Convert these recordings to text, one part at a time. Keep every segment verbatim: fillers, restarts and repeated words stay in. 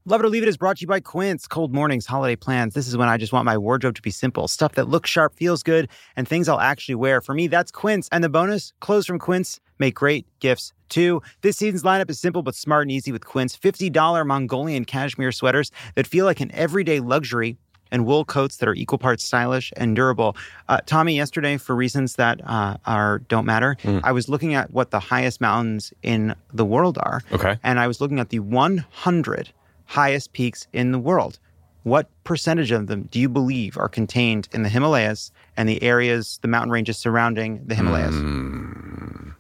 Love It or Leave It is brought to you by Quince. Cold mornings, holiday plans. This is when I just want my wardrobe to be simple. Stuff that looks sharp, feels good, and things I'll actually wear. For me, that's Quince. And the bonus, clothes from Quince make great gifts too. This season's lineup is simple but smart and easy with Quince. fifty dollars Mongolian cashmere sweaters that feel like an everyday luxury, and wool coats that are equal parts stylish and durable. Uh, Tommy, yesterday, for reasons that uh, are don't matter, mm. I was looking at what the highest mountains in the world are. Okay. And I was looking at the one hundred highest peaks in the world. What percentage of them do you believe are contained in the Himalayas and the areas, the mountain ranges surrounding the Himalayas? Mm,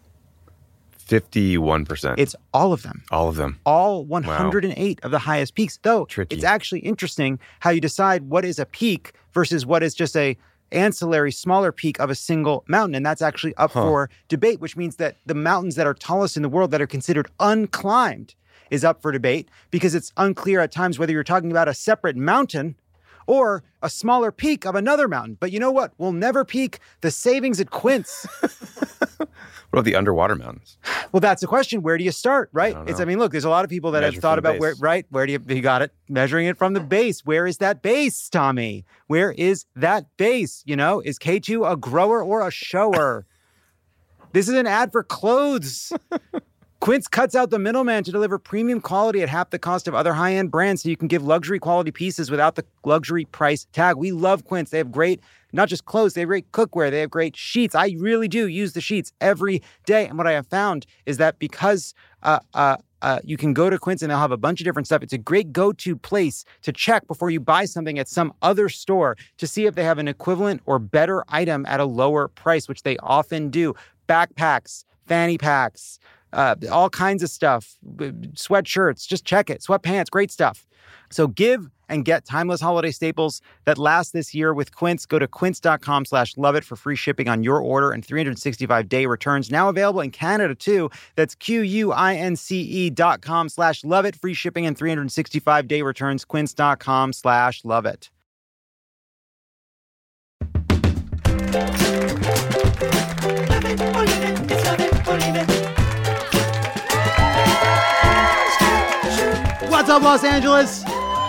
fifty-one percent. It's all of them. All of them. All one hundred eight wow. of the highest peaks. Though, Tricky. It's actually interesting how you decide what is a peak versus what is just a ancillary, smaller peak of a single mountain. And that's actually up huh. for debate, which means that the mountains that are tallest in the world that are considered unclimbed is up for debate, because it's unclear at times whether you're talking about a separate mountain or a smaller peak of another mountain. But you know what? We'll never peak the savings at Quince. What about the underwater mountains? Well, that's the question. Where do you start, right? I It's. I mean, look, there's a lot of people that Measure have thought from the about where, base. right? Where do you, you got it? Measuring it from the base. Where is that base, Tommy? Where is that base? You know, is K two a grower or a shower? This is an ad for clothes. Quince cuts out the middleman to deliver premium quality at half the cost of other high-end brands, so you can give luxury quality pieces without the luxury price tag. We love Quince. They have great, not just clothes, they have great cookware. They have great sheets. I really do use the sheets every day. And what I have found is that because uh, uh, uh, you can go to Quince and they'll have a bunch of different stuff, it's a great go-to place to check before you buy something at some other store to see if they have an equivalent or better item at a lower price, which they often do. Backpacks, fanny packs, Uh, all kinds of stuff, sweatshirts, just check it, sweatpants, great stuff. So give and get timeless holiday staples that last this year with Quince. Go to quince.com slash love it for free shipping on your order and three hundred sixty-five day returns. Now available in Canada too. That's Q-U-I-N-C-E dot com slash love it. Free shipping and three hundred sixty-five day returns. Quince.com slash love it. What's up, Los Angeles?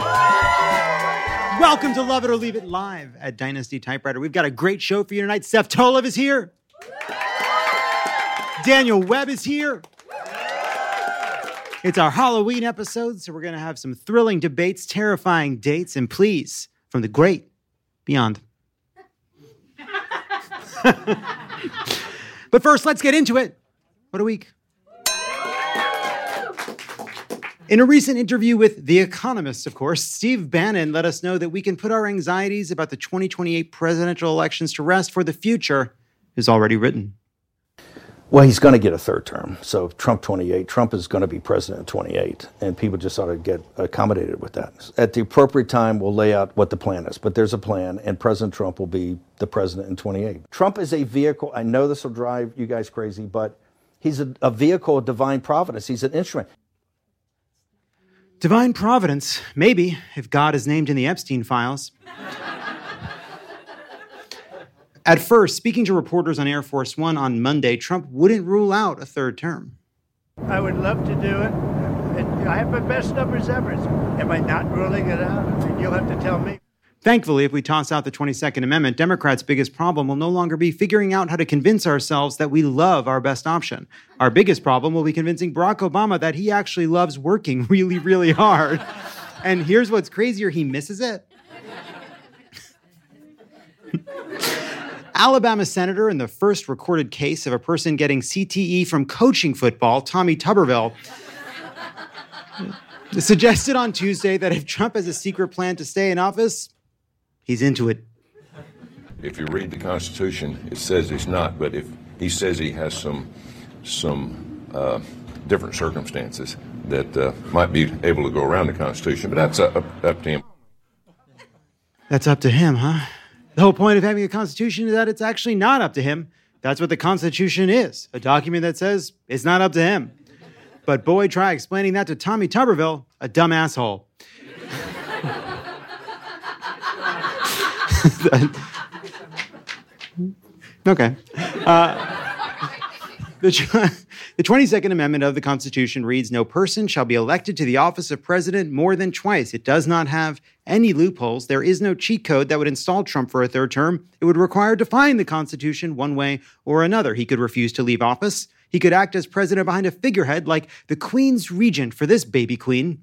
Welcome to Love It or Leave It live at Dynasty Typewriter. We've got a great show for you tonight. Seth Tolov is here. Daniel Webb is here. It's our Halloween episode, so we're going to have some thrilling debates, terrifying dates, and please, from the great beyond. But first, let's get into it. What a week. In a recent interview with The Economist, of course, Steve Bannon let us know that we can put our anxieties about the twenty twenty-eight presidential elections to rest, for the future is already written. Well, he's going to get a third term. So Trump twenty-eight, Trump is going to be president in twenty-eight, and people just ought to get accommodated with that. At the appropriate time, we'll lay out what the plan is, but there's a plan, and President Trump will be the president in twenty-eight. Trump is a vehicle. I know this will drive you guys crazy, but he's a, a vehicle of divine providence. He's an instrument. Divine providence, maybe, if God is named in the Epstein files. At first, speaking to reporters on Air Force One on Monday, Trump wouldn't rule out a third term. I would love to do it. And I have my best numbers ever. Am I not ruling it out? I mean, you'll have to tell me. Thankfully, if we toss out the twenty-second Amendment, Democrats' biggest problem will no longer be figuring out how to convince ourselves that we love our best option. Our biggest problem will be convincing Barack Obama that he actually loves working really, really hard. And here's what's crazier, he misses it. Alabama senator in the first recorded case of a person getting C T E from coaching football, Tommy Tuberville, suggested on Tuesday that if Trump has a secret plan to stay in office, he's into it. If you read the Constitution, it says he's not, but if he says he has some some uh, different circumstances that uh, might be able to go around the Constitution, but that's up, up to him. That's up to him, huh? The whole point of having a Constitution is that it's actually not up to him. That's what the Constitution is, a document that says it's not up to him. But boy, try explaining that to Tommy Tuberville, a dumb asshole. Okay. Uh, the, The twenty-second Amendment of the Constitution reads, "No person shall be elected to the office of president more than twice." It does not have any loopholes. There is no cheat code that would install Trump for a third term. It would require defying the Constitution one way or another. He could refuse to leave office. He could act as president behind a figurehead like the Queen's regent for this baby queen.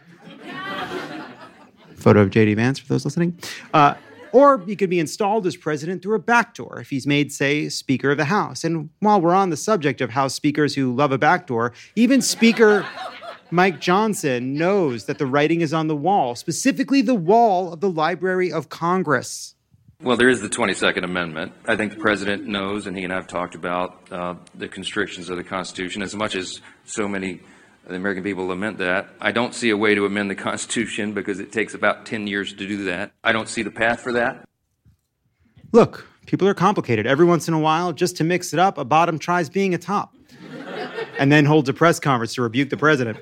Photo of J D Vance for those listening. Uh, Or he could be installed as president through a backdoor if he's made, say, Speaker of the House. And while we're on the subject of House speakers who love a backdoor, even Speaker Mike Johnson knows that the writing is on the wall, specifically the wall of the Library of Congress. Well, there is the twenty-second Amendment. I think the president knows, and he and I have talked about uh, the constrictions of the Constitution. As much as so many the American people lament that, I don't see a way to amend the Constitution because it takes about ten years to do that. I don't see the path for that. Look, people are complicated. Every once in a while, just to mix it up, a bottom tries being a top and then holds a press conference to rebuke the president.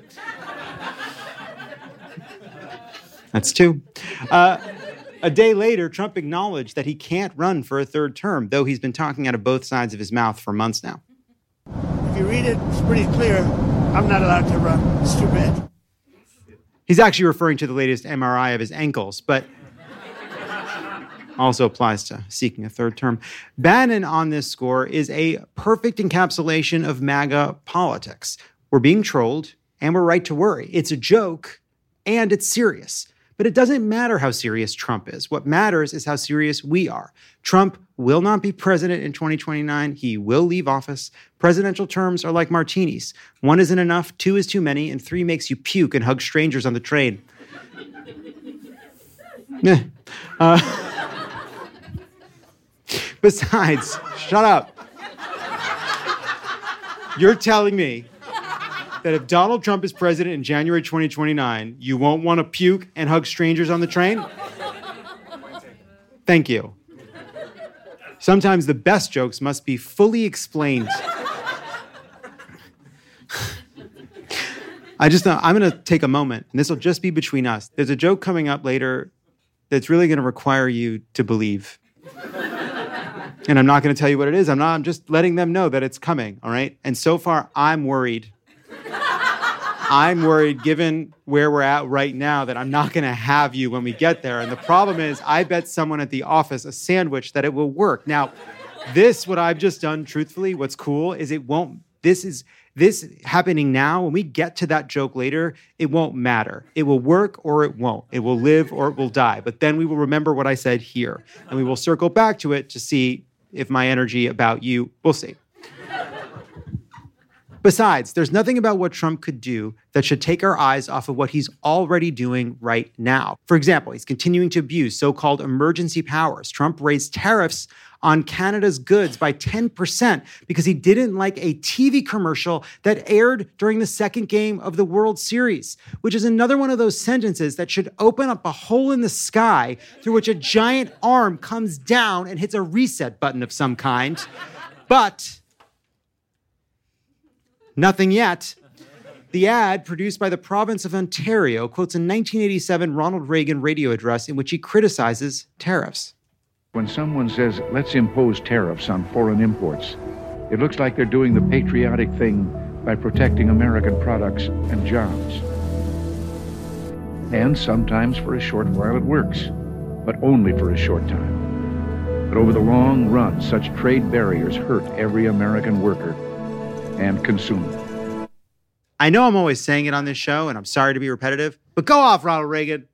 That's two. Uh, a day later, Trump acknowledged that he can't run for a third term, though he's been talking out of both sides of his mouth for months now. If you read it, it's pretty clear. I'm not allowed to run. It's too bad. He's actually referring to the latest M R I of his ankles, but also applies to seeking a third term. Bannon on this score is a perfect encapsulation of MAGA politics. We're being trolled, and we're right to worry. It's a joke, and it's serious. But it doesn't matter how serious Trump is. What matters is how serious we are. Trump will not be president in twenty twenty-nine. He will leave office. Presidential terms are like martinis. One isn't enough, two is too many, and three makes you puke and hug strangers on the train. uh, besides, shut up. You're telling me that if Donald Trump is president in January twenty twenty-nine, you won't want to puke and hug strangers on the train? Thank you. Sometimes the best jokes must be fully explained. I just, uh, I'm going to take a moment, and this will just be between us. There's a joke coming up later that's really going to require you to believe. And I'm not going to tell you what it is. I'm not, I'm just letting them know that it's coming, all right? And so far, I'm worried. I'm worried, given where we're at right now, that I'm not going to have you when we get there. And the problem is, I bet someone at the office a sandwich that it will work. Now, this, what I've just done, truthfully, what's cool is it won't, this is, this happening now, when we get to that joke later, it won't matter. It will work or it won't. It will live or it will die. But then we will remember what I said here. And we will circle back to it to see if my energy about you, we'll see. Besides, there's nothing about what Trump could do that should take our eyes off of what he's already doing right now. For example, he's continuing to abuse so-called emergency powers. Trump raised tariffs on Canada's goods by ten percent because he didn't like a T V commercial that aired during the second game of the World Series, which is another one of those sentences that should open up a hole in the sky through which a giant arm comes down and hits a reset button of some kind. But nothing yet. The ad, produced by the province of Ontario, quotes a nineteen eighty-seven Ronald Reagan radio address in which he criticizes tariffs. When someone says, let's impose tariffs on foreign imports, it looks like they're doing the patriotic thing by protecting American products and jobs. And sometimes for a short while it works, but only for a short time. But over the long run, such trade barriers hurt every American worker and consumer. I know I'm always saying it on this show, and I'm sorry to be repetitive, but go off, Ronald Reagan.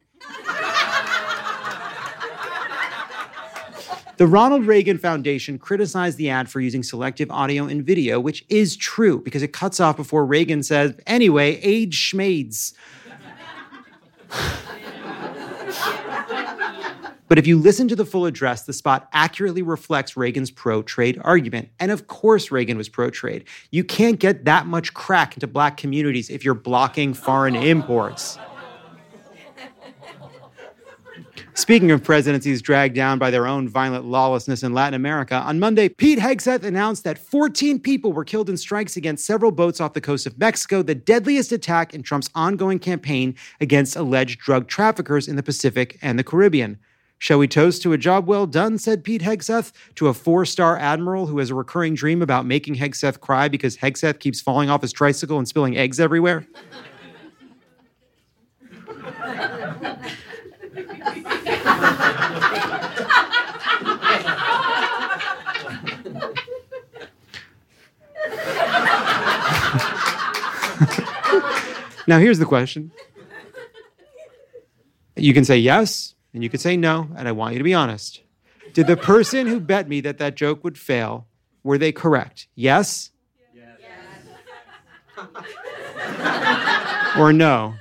The Ronald Reagan Foundation criticized the ad for using selective audio and video, which is true because it cuts off before Reagan says, anyway, age schmades. But if you listen to the full address, the spot accurately reflects Reagan's pro-trade argument. And of course Reagan was pro-trade. You can't get that much crack into black communities if you're blocking foreign imports. Speaking of presidencies dragged down by their own violent lawlessness in Latin America, on Monday, Pete Hegseth announced that fourteen people were killed in strikes against several boats off the coast of Mexico, the deadliest attack in Trump's ongoing campaign against alleged drug traffickers in the Pacific and the Caribbean. Shall we toast to a job well done, said Pete Hegseth, to a four-star admiral who has a recurring dream about making Hegseth cry because Hegseth keeps falling off his tricycle and spilling eggs everywhere? Now, here's the question. You can say yes, and you can say no, and I want you to be honest. Did the person who bet me that that joke would fail, were they correct? Yes? Yes. Or no?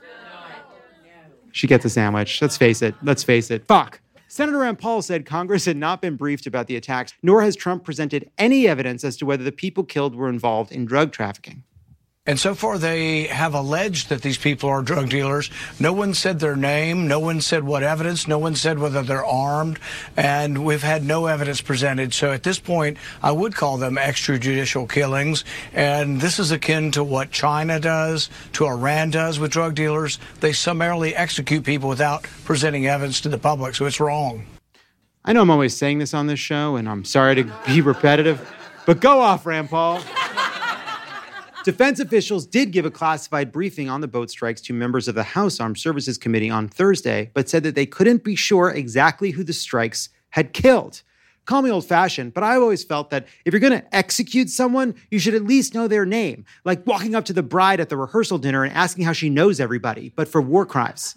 She gets a sandwich. Let's face it. Let's face it. Fuck. Senator Rand Paul said Congress had not been briefed about the attacks, nor has Trump presented any evidence as to whether the people killed were involved in drug trafficking. And so far, they have alleged that these people are drug dealers. No one said their name. No one said what evidence. No one said whether they're armed. And we've had no evidence presented. So at this point, I would call them extrajudicial killings. And this is akin to what China does, to Iran does with drug dealers. They summarily execute people without presenting evidence to the public. So it's wrong. I know I'm always saying this on this show, and I'm sorry to be repetitive, but go off, Rand Paul. Defense officials did give a classified briefing on the boat strikes to members of the House Armed Services Committee on Thursday, but said that they couldn't be sure exactly who the strikes had killed. Call me old-fashioned, but I've always felt that if you're going to execute someone, you should at least know their name, like walking up to the bride at the rehearsal dinner and asking how she knows everybody, but for war crimes.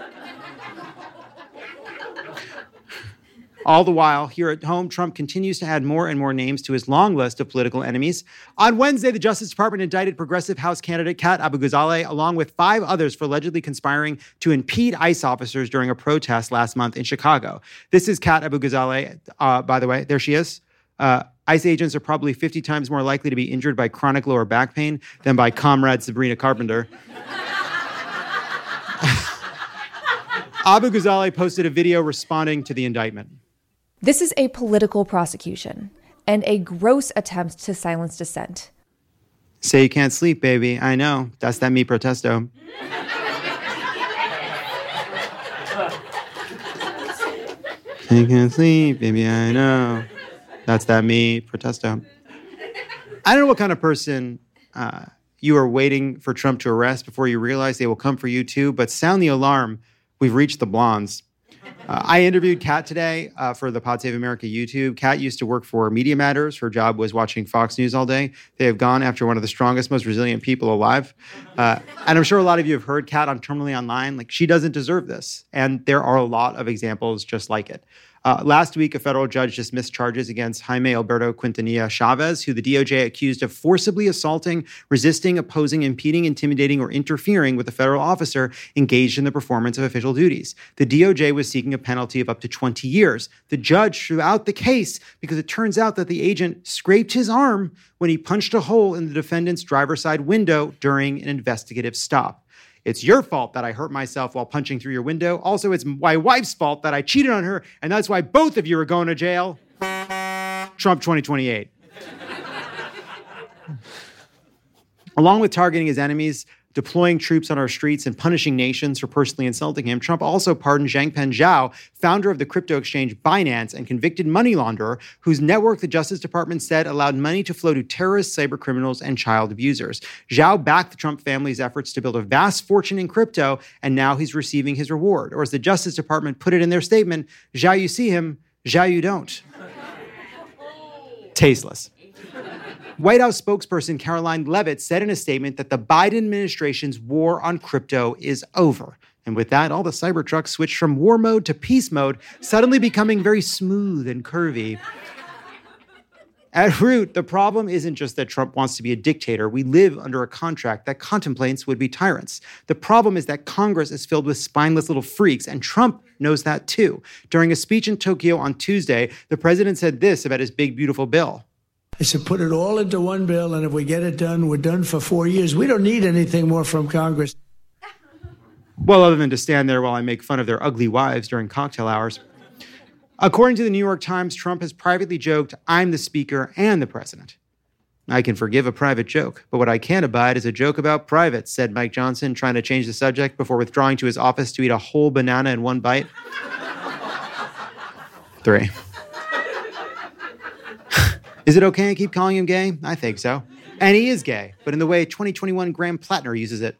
All the while, here at home, Trump continues to add more and more names to his long list of political enemies. On Wednesday, the Justice Department indicted progressive House candidate Kat Abu-Ghazaleh, along with five others, for allegedly conspiring to impede ICE officers during a protest last month in Chicago. This is Kat Abu-Ghazaleh, uh, by the way. There she is. Uh, ICE agents are probably fifty times more likely to be injured by chronic lower back pain than by Comrade Sabrina Carpenter. Abu-Ghazaleh posted a video responding to the indictment. This is a political prosecution and a gross attempt to silence dissent. Say you can't sleep, baby. I know. That's that me protesto. Say you can't sleep, baby. I know. That's that me protesto. I don't know what kind of person uh, you are waiting for Trump to arrest before you realize they will come for you too, but sound the alarm. We've reached the blondes. Uh, I interviewed Kat today uh, for the Pod Save America YouTube. Kat used to work for Media Matters. Her job was watching Fox News all day. They have gone after one of the strongest, most resilient people alive. Uh, and I'm sure a lot of you have heard Kat on Terminally Online. Like, she doesn't deserve this. And there are a lot of examples just like it. Uh, last week, a federal judge dismissed charges against Jaime Alberto Quintanilla Chavez, who the D O J accused of forcibly assaulting, resisting, opposing, impeding, intimidating, or interfering with a federal officer engaged in the performance of official duties. The D O J was seeking a penalty of up to twenty years. The judge threw out the case because it turns out that the agent scraped his arm when he punched a hole in the defendant's driver's side window during an investigative stop. It's your fault that I hurt myself while punching through your window. Also, it's my wife's fault that I cheated on her, and that's why both of you are going to jail. Trump twenty twenty-eight. Along with targeting his enemies, deploying troops on our streets, and punishing nations for personally insulting him, Trump also pardoned Changpeng Zhao, founder of the crypto exchange Binance and convicted money launderer, whose network the Justice Department said allowed money to flow to terrorists, cyber criminals, and child abusers. Zhao backed the Trump family's efforts to build a vast fortune in crypto, and now he's receiving his reward. Or as the Justice Department put it in their statement, Zhao you see him, Zhao you don't. Tasteless. White House spokesperson Caroline Leavitt said in a statement that the Biden administration's war on crypto is over. And with that, all the Cybertrucks switched from war mode to peace mode, suddenly becoming very smooth and curvy. At root, the problem isn't just that Trump wants to be a dictator. We live under a contract that contemplates would-be tyrants. The problem is that Congress is filled with spineless little freaks, and Trump knows that too. During a speech in Tokyo on Tuesday, the president said this about his big, beautiful bill. I said, put it all into one bill, and if we get it done, we're done for four years. We don't need anything more from Congress. Well, other than to stand there while I make fun of their ugly wives during cocktail hours. According to the New York Times, Trump has privately joked, I'm the speaker and the president. I can forgive a private joke, but what I can't abide is a joke about privates, said Mike Johnson, trying to change the subject before withdrawing to his office to eat a whole banana in one bite. three. Is it okay I keep calling him gay? I think so. And he is gay, but in the way twenty twenty-one Graham Plattner uses it.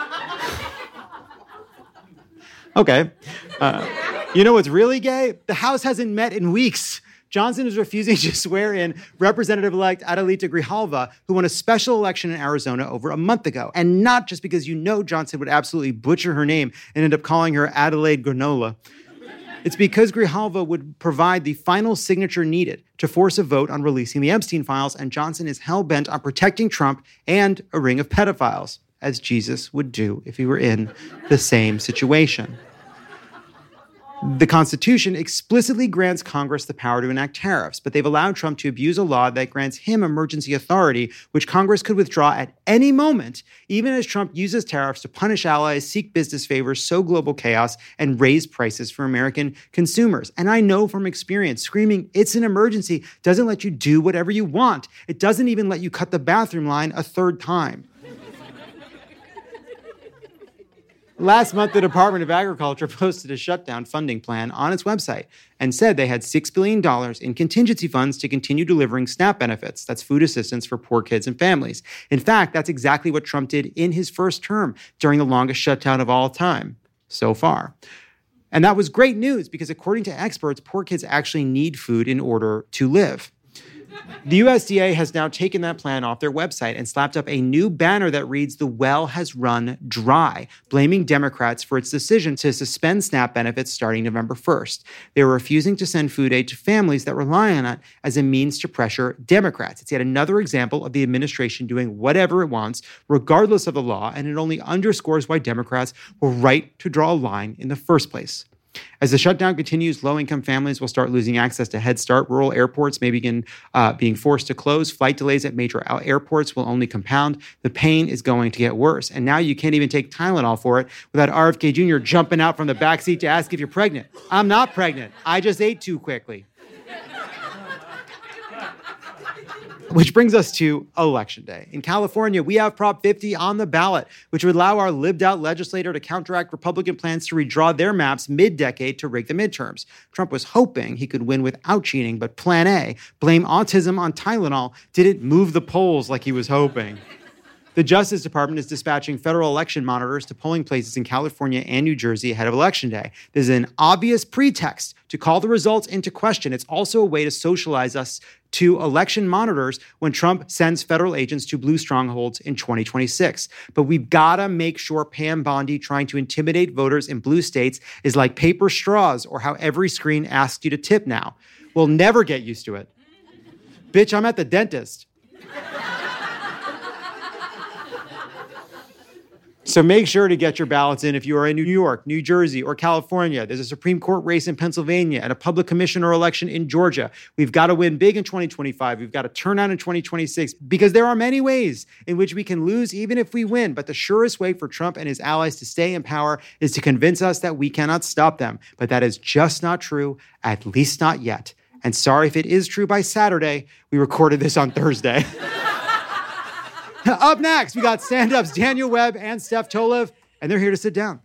Okay. Uh, you know what's really gay? The House hasn't met in weeks. Johnson is refusing to swear in Representative-elect Adelita Grijalva, who won a special election in Arizona over a month ago. And not just because you know Johnson would absolutely butcher her name and end up calling her Adelaide Granola. It's because Grijalva would provide the final signature needed to force a vote on releasing the Epstein files, and Johnson is hell-bent on protecting Trump and a ring of pedophiles, as Jesus would do if he were in the same situation. The Constitution explicitly grants Congress the power to enact tariffs, but they've allowed Trump to abuse a law that grants him emergency authority, which Congress could withdraw at any moment, even as Trump uses tariffs to punish allies, seek business favors, sow global chaos, and raise prices for American consumers. And I know from experience, screaming, "It's an emergency," doesn't let you do whatever you want. It doesn't even let you cut the bathroom line a third time. Last month, the Department of Agriculture posted a shutdown funding plan on its website and said they had six billion dollars in contingency funds to continue delivering SNAP benefits. That's food assistance for poor kids and families. In fact, that's exactly what Trump did in his first term during the longest shutdown of all time so far. And that was great news because according to experts, poor kids actually need food in order to live. The U S D A has now taken that plan off their website and slapped up a new banner that reads, "The well has run dry," blaming Democrats for its decision to suspend SNAP benefits starting November first. They were refusing to send food aid to families that rely on it as a means to pressure Democrats. It's yet another example of the administration doing whatever it wants, regardless of the law, and it only underscores why Democrats were right to draw a line in the first place. As the shutdown continues, low-income families will start losing access to Head Start. Rural airports may begin uh, being forced to close. Flight delays at major airports will only compound. The pain is going to get worse. And now you can't even take Tylenol for it without R F K Junior jumping out from the backseat to ask if you're pregnant. I'm not pregnant. I just ate too quickly. Which brings us to Election Day. In California, we have Prop fifty on the ballot, which would allow our lived-out legislator to counteract Republican plans to redraw their maps mid-decade to rig the midterms. Trump was hoping he could win without cheating, but Plan A, blame autism on Tylenol, didn't move the polls like he was hoping. The Justice Department is dispatching federal election monitors to polling places in California and New Jersey ahead of Election Day. This is an obvious pretext to call the results into question. It's also a way to socialize us to election monitors when Trump sends federal agents to blue strongholds in twenty twenty-six. But we've got to make sure Pam Bondi trying to intimidate voters in blue states is like paper straws or how every screen asks you to tip now. We'll never get used to it. Bitch, I'm at the dentist. So make sure to get your ballots in if you are in New York, New Jersey, or California. There's a Supreme Court race in Pennsylvania and a public commissioner election in Georgia. We've got to win big in twenty twenty-five. We've got to turn out in twenty twenty-six because there are many ways in which we can lose even if we win. But the surest way for Trump and his allies to stay in power is to convince us that we cannot stop them. But that is just not true, at least not yet. And sorry if it is true by Saturday. We recorded this on Thursday. Up next, we got stand-ups Daniel Webb and Steph Tolev, and they're here to sit down.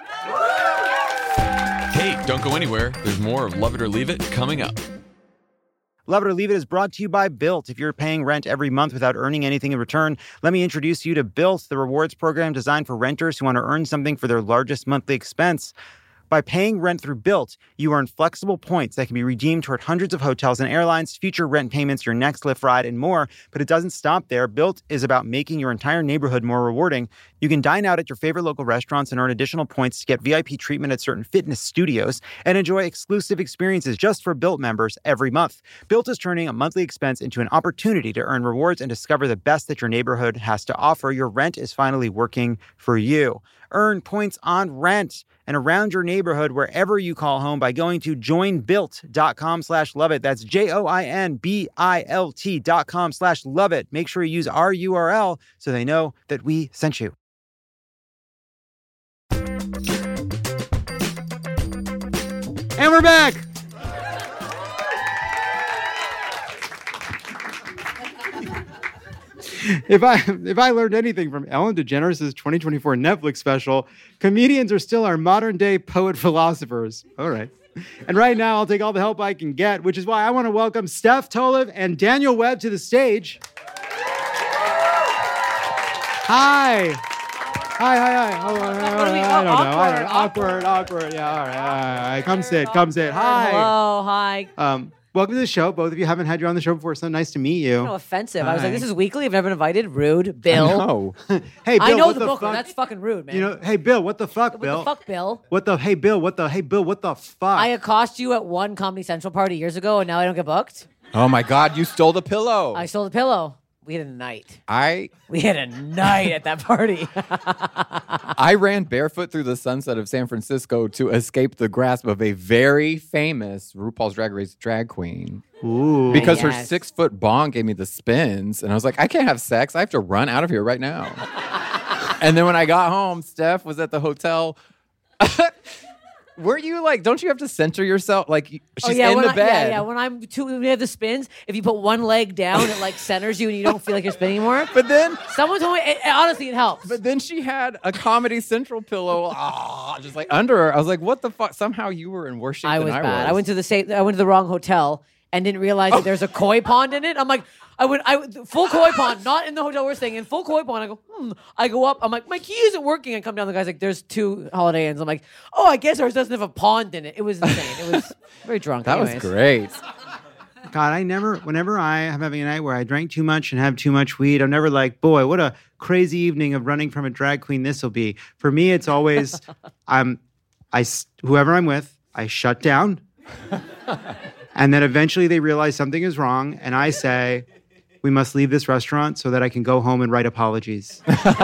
Hey, don't go anywhere. There's more of Love It or Leave It coming up. Love It or Leave It is brought to you by Built. If you're paying rent every month without earning anything in return, let me introduce you to Built, the rewards program designed for renters who want to earn something for their largest monthly expense. By paying rent through Built, you earn flexible points that can be redeemed toward hundreds of hotels and airlines, future rent payments, your next Lyft ride, and more. But it doesn't stop there. Built is about making your entire neighborhood more rewarding. You can dine out at your favorite local restaurants and earn additional points to get V I P treatment at certain fitness studios and enjoy exclusive experiences just for Built members every month. Built is turning a monthly expense into an opportunity to earn rewards and discover the best that your neighborhood has to offer. Your rent is finally working for you. Earn points on rent and around your neighborhood wherever you call home by going to joinbuilt.com slash love it. That's J-O-I-N-B-I-L-T dot com slash love it. Make sure you use our U R L so they know that we sent you. And we're back. If I if I learned anything from Ellen DeGeneres' twenty twenty-four Netflix special, comedians are still our modern-day poet philosophers. All right. And right now, I'll take all the help I can get, which is why I want to welcome Steph Tolev and Daniel Webb to the stage. Hi. Hi, hi, hi. Oh, I, I, I don't know. I don't know. Awkward, awkward. Yeah, all right, all right. Come sit, come sit. Hi. Hello, hi. Um, welcome to the show. Both of you haven't had you on the show before, so nice to meet you. No offensive. Hi. I was like, this is weekly. I've never been invited. Rude. Bill. No. Hey, Bill, I know what the, the Booker. fuck? That's fucking rude, man. You know, hey, Bill, what the fuck, what Bill? the fuck, Bill? What the, hey, Bill, what the, hey, Bill, what the fuck? I accost you at one Comedy Central party years ago, and now I don't get booked? Oh, my God. You stole the pillow. I stole the pillow. We had a night. I We had a night at that party. I ran barefoot through the sunset of San Francisco to escape the grasp of a very famous RuPaul's Drag Race drag queen. Ooh. Because her Yes. six foot bong gave me the spins. And I was like, I can't have sex. I have to run out of here right now. And then when I got home, Steph was at the hotel. Were you like, don't you have to center yourself? Like, she's oh, yeah, in when the I, bed. Yeah, yeah. When I'm too, when we have the spins, if you put one leg down, it like centers you and you don't feel like you're spinning anymore. But then, someone told me, it, honestly, it helps. But then she had a Comedy Central pillow, ah, just like under her. I was like, what the fuck? Somehow you were in worse shape I than was I bad. was. I went to the same, I went to the wrong hotel and didn't realize that there's a koi pond in it. I'm like, I went, I went- full koi pond, not in the hotel we're staying in, full koi pond. I go, hmm. I go up. I'm like, my key isn't working. I come down. The guy's like, there's two Holiday Inns. I'm like, oh, I guess ours doesn't have a pond in it. It was insane. It was very drunk. That anyways. was great. God, I never, whenever I am having a night where I drank too much and have too much weed, I'm never like, boy, what a crazy evening of running from a drag queen this will be. For me, it's always, I'm, I, s- whoever I'm with, I shut down. And then eventually they realize something is wrong. And I say, we must leave this restaurant so that I can go home and write apologies.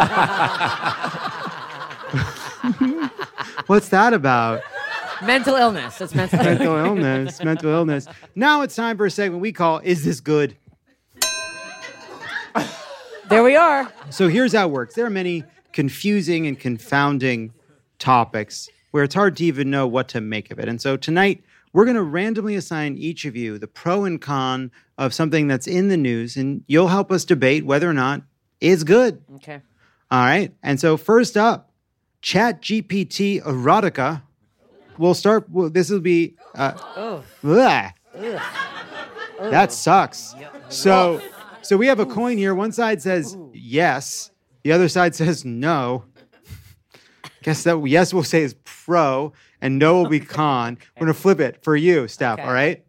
What's that about? Mental illness. That's mental illness. Mental illness. Mental illness. Now it's time for a segment we call Is This Good? There we are. So here's how it works. There are many confusing and confounding topics where it's hard to even know what to make of it. And so tonight, we're going to randomly assign each of you the pro and con of something that's in the news, and you'll help us debate whether or not it's good. Okay. All right. And so first up, ChatGPT erotica. We'll start. Well, this will be. Uh, Oh. ugh. That sucks. So, so we have a coin here. One side says yes. The other side says no. Guess that yes we'll say is pro, and no will be con. We're gonna flip it for you, Steph. Okay. All right.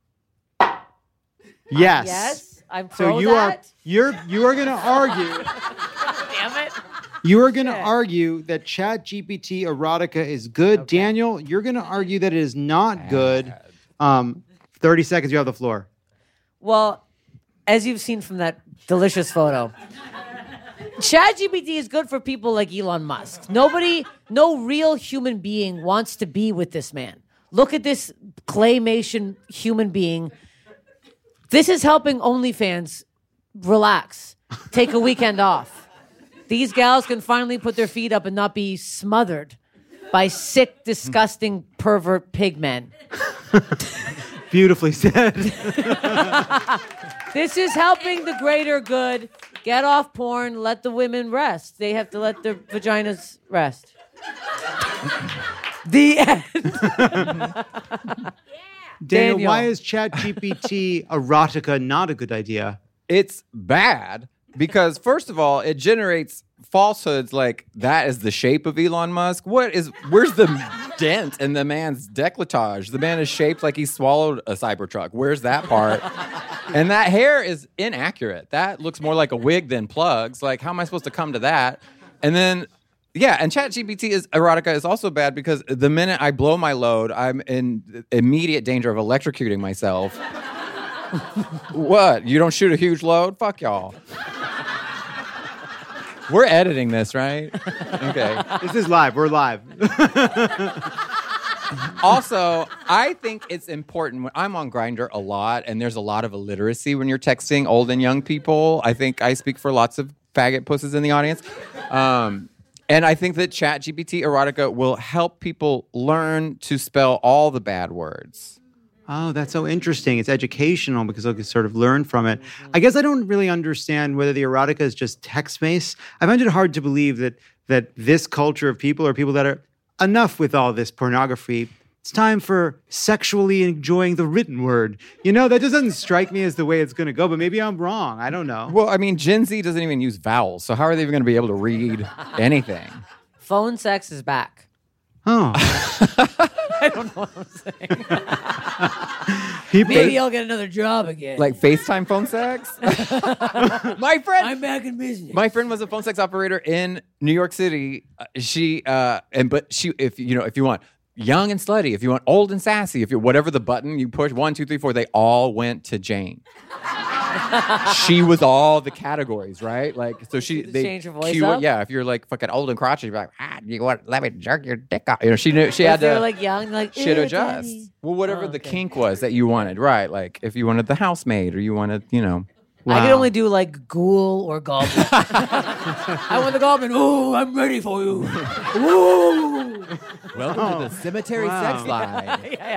Yes. Yes. I'm So pro you that. are you're you are gonna argue. Damn it. You are going to argue that ChatGPT erotica is good. Daniel, you're going to argue that it is not good. Um, thirty seconds, you have the floor. Well, as you've seen from that delicious photo, ChatGPT is good for people like Elon Musk. Nobody, no real human being wants to be with this man. Look at this claymation human being. This is helping OnlyFans relax, take a weekend off. These gals can finally put their feet up and not be smothered by sick, disgusting, pervert pig men. Beautifully said. This is helping the greater good. Get off porn. Let the women rest. They have to let their vaginas rest. The end. Daniel, Daniel. why is ChatGPT erotica not a good idea? It's bad because, first of all, it generates falsehoods like that is the shape of Elon Musk. What is, where's the dent in the man's décolletage? The man is shaped like he swallowed a Cybertruck. Where's that part? And that hair is inaccurate. That looks more like a wig than plugs. Like, how am I supposed to come to that? And then, yeah, and ChatGPT is erotica is also bad because the minute I blow my load, I'm in immediate danger of electrocuting myself. What? You don't shoot a huge load? Fuck y'all. We're editing this, right? Okay. This is live. We're live. Also, I think it's important. When I'm on Grindr a lot, and there's a lot of illiteracy when you're texting old and young people. I think I speak for lots of faggot pussies in the audience. Um, and I think that ChatGPT erotica will help people learn to spell all the bad words. Oh, that's so interesting. It's educational because they'll sort of learn from it. I guess I don't really understand whether the erotica is just text-based. I find it hard to believe that that this culture of people are people that are enough with all this pornography. It's time for sexually enjoying the written word. You know, that just doesn't strike me as the way it's going to go, but maybe I'm wrong. I don't know. Well, I mean, Gen Z doesn't even use vowels, so how are they even going to be able to read anything? Phone sex is back. Oh. I don't know what I'm saying. People, Maybe I'll get another job again. Like FaceTime phone sex? My friend, I'm back in business. my friend was a phone sex operator in New York City. Uh, she uh, and but she, if you know, if you want young and slutty, if you want old and sassy, if you're whatever the button you push, one, two, three, four, they all went to Jane. She was all the categories, right? Like, so she they change her voice cue- up? Yeah, if you're like fucking old and crotchety, you're like, ah, you want let me jerk your dick off? You know, she knew she if had they're to. like young, like She'd "Ew, adjust. daddy." Well, whatever Oh, the okay. kink was that you wanted, right? Like if you wanted the housemaid or you wanted, you know. I can only do like ghoul or goblin. I want the goblin. Oh, I'm ready for you. Ooh. Welcome to the cemetery wow. sex line. yeah,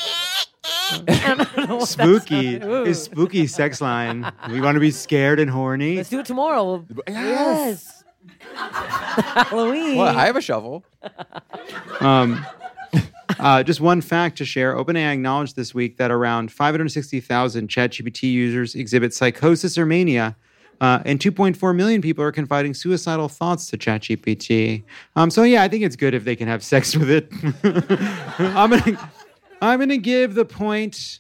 yeah. spooky. His spooky sex line. We want to be scared and horny. Let's do it tomorrow. Yes. Halloween. Well, I have a shovel. Um, uh, just one fact to share. OpenAI acknowledged this week that around five hundred sixty thousand ChatGPT users exhibit psychosis or mania, uh, and two point four million people are confiding suicidal thoughts to ChatGPT. Um, so yeah, I think it's good if they can have sex with it. I'm gonna, I'm gonna give the point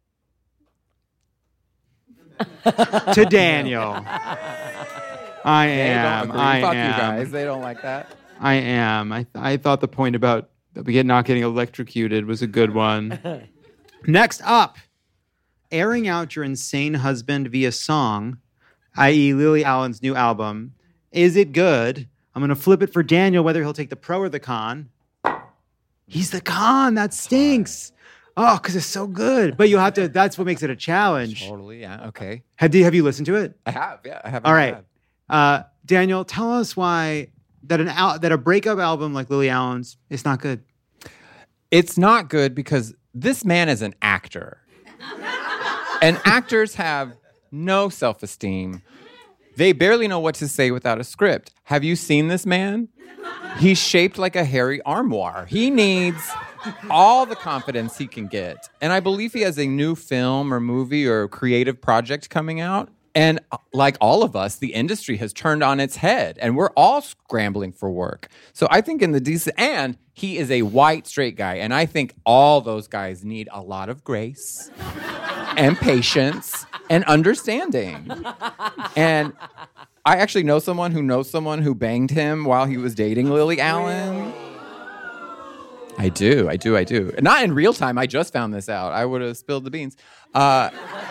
to Daniel. I They don't am. agree. I Fuck am. you guys. They don't like that. I am. I I thought the point about we get not getting electrocuted was a good one. Next up, airing out your insane husband via song, that is. Lily Allen's new album. Is it good? I'm going to flip it for Daniel, whether he'll take the pro or the con. He's the con. That stinks. Oh, because it's so good. But you have to, that's what makes it a challenge. Totally, yeah, okay. Have you, have you listened to it? I have, yeah. I have. All right. Uh, Daniel, tell us why that an al- that a breakup album like Lily Allen's is not good. It's not good because this man is an actor. And actors have no self-esteem. They barely know what to say without a script. Have you seen this man? He's shaped like a hairy armoire. He needs all the confidence he can get. And I believe he has a new film or movie or creative project coming out. And like all of us, the industry has turned on its head and we're all scrambling for work. So I think in the decent, and he is a white straight guy. And I think all those guys need a lot of grace and patience and understanding. And I actually know someone who knows someone who banged him while he was dating Lily Allen. I do, I do, I do. Not in real time. I just found this out. I would have spilled the beans. Uh,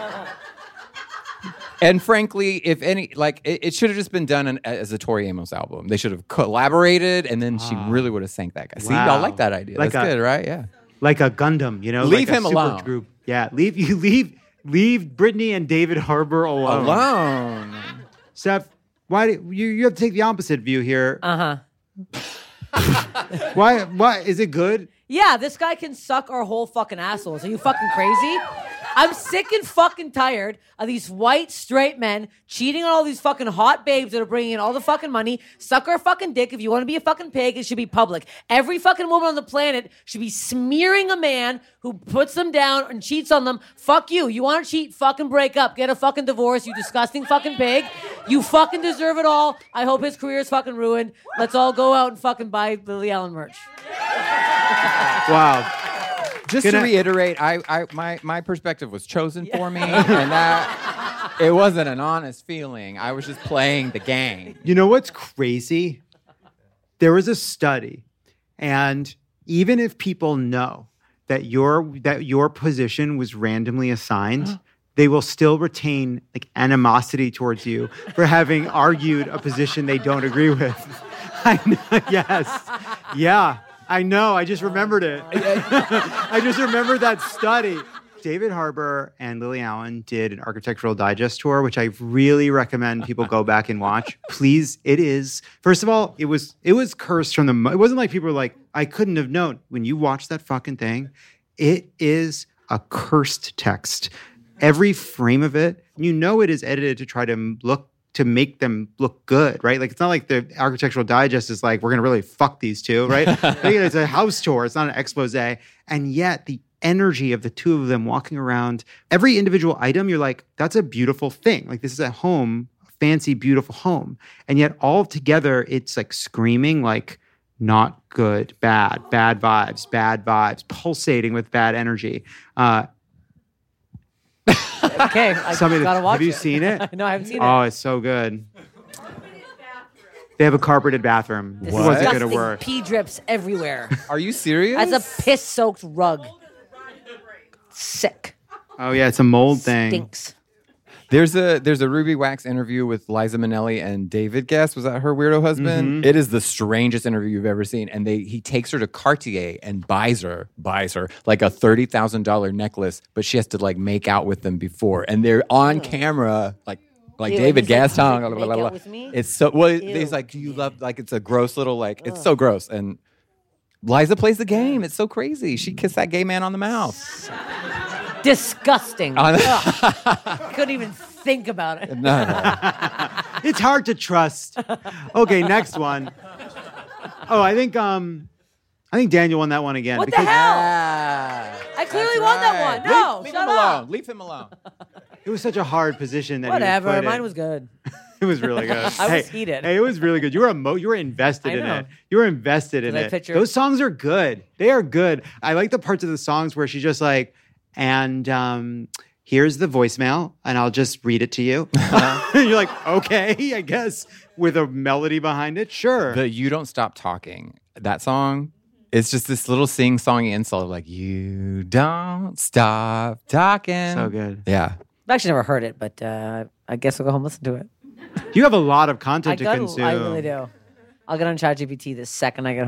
And frankly, if any, like, it, it should have just been done an, as a Tori Amos album. They should have collaborated, and then she really would have sank that guy. See, Wow. y'all like that idea. Like That's a- good, right? Yeah. Like a Gundam, you know? Leave like a him super alone. Group. Yeah, leave you leave leave Brittany and David Harbour alone. Alone. Steph, why do, you you have to take the opposite view here? Uh huh. Why why is it good? Yeah, this guy can suck our whole fucking assholes. Are you fucking crazy? I'm sick and fucking tired of these white straight men cheating on all these fucking hot babes that are bringing in all the fucking money. Suck our fucking dick. If you want to be a fucking pig, it should be public. Every fucking woman on the planet should be smearing a man who puts them down and cheats on them. Fuck you. You want to cheat? Fucking break up. Get a fucking divorce, you disgusting fucking pig. You fucking deserve it all. I hope his career is fucking ruined. Let's all go out and fucking buy Lily Allen merch. Wow. Just Can to I- reiterate, I, I my my perspective was chosen for me, and that it wasn't an honest feeling. I was just playing the game. You know what's crazy? There was a study, and even if people know that your that your position was randomly assigned, they will still retain like animosity towards you for having argued a position they don't agree with. I know, yes. Yeah, I know. I just remembered it. I just remembered that study. David Harbour and Lily Allen did an Architectural Digest tour, which I really recommend people go back and watch. Please, it is. First of all, it was it was cursed from the. mo- It wasn't like people were like, I couldn't have known. When you watch that fucking thing, it is a cursed text. Every frame of it, you know, it is edited to try to m- look to make them look good, right? Like, it's not like the Architectural Digest is like, we're going to really fuck these two, right? It's a house tour. It's not an expose. And yet the energy of the two of them walking around, every individual item, you're like, that's a beautiful thing. Like, this is a home, a fancy, beautiful home. And yet all together, it's like screaming like, not good, bad, bad vibes, bad vibes, pulsating with bad energy. Uh, okay, I somebody, gotta watch have you it. seen it? No, I haven't seen oh, it. it's so good. They have a carpeted bathroom. It wasn't going to Disgusting work. Pee drips everywhere. Are you serious? As a piss-soaked rug. Sick. Oh yeah, it's a mold thing. Stinks. There's a there's a Ruby Wax interview with Liza Minnelli and David Guest. Was that her weirdo husband? Mhm. It is the strangest interview you've ever seen. And they he takes her to Cartier and buys her buys her like a thirty thousand dollar necklace, but she has to like make out with them before, and they're on camera like. Like Ew, David he's like, Gaston. "Make Blah, blah, blah, out blah. with me?" It's so well. Ew. He's like, you love like it's a gross little like it's so gross. And Liza plays the game. It's so crazy. She kissed that gay man on the mouth. Disgusting. On- Ugh. Couldn't even think about it. No, no. It's hard to trust. Okay, next one. Oh, I think um, I think Daniel won that one again. What the hell? I clearly won that one. No, leave, leave shut him up. alone. Leave him alone. It was such a hard position that Whatever. he was put Mine in. was good. It was really good. I hey, was heated. Hey, it was really good. You were emo- you were invested I in know. it. You were invested in Did I it. picture- Those songs are good. They are good. I like the parts of the songs where she's just like, and um, here's the voicemail, and I'll just read it to you. Uh, and you're like, okay, I guess, with a melody behind it. Sure. The You Don't Stop Talking, that song, it's just this little sing-songy insult like, you don't stop talking. So good. Yeah. I've actually never heard it, but uh, I guess I'll go home and listen to it. You have a lot of I, content to got, consume. I really do. I'll get on ChatGPT the second I get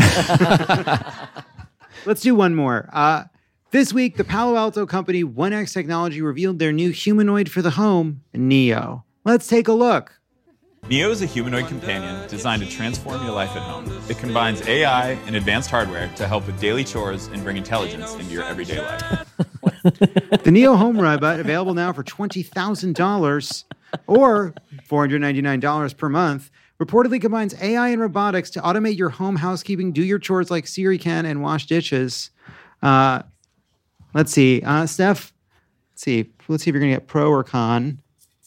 home. Let's do one more. Uh, this week, the Palo Alto company one X Technology revealed their new humanoid for the home, Neo. Let's take a look. Neo is a humanoid companion designed to transform your life at home. It combines A I and advanced hardware to help with daily chores and bring intelligence into your everyday life. The Neo Home Robot, available now for twenty thousand dollars or four hundred ninety-nine dollars per month, reportedly combines A I and robotics to automate your home housekeeping, do your chores like Siri can, and wash dishes. Uh, let's see. Uh, Steph, let's see. Let's see if you're going to get pro or con.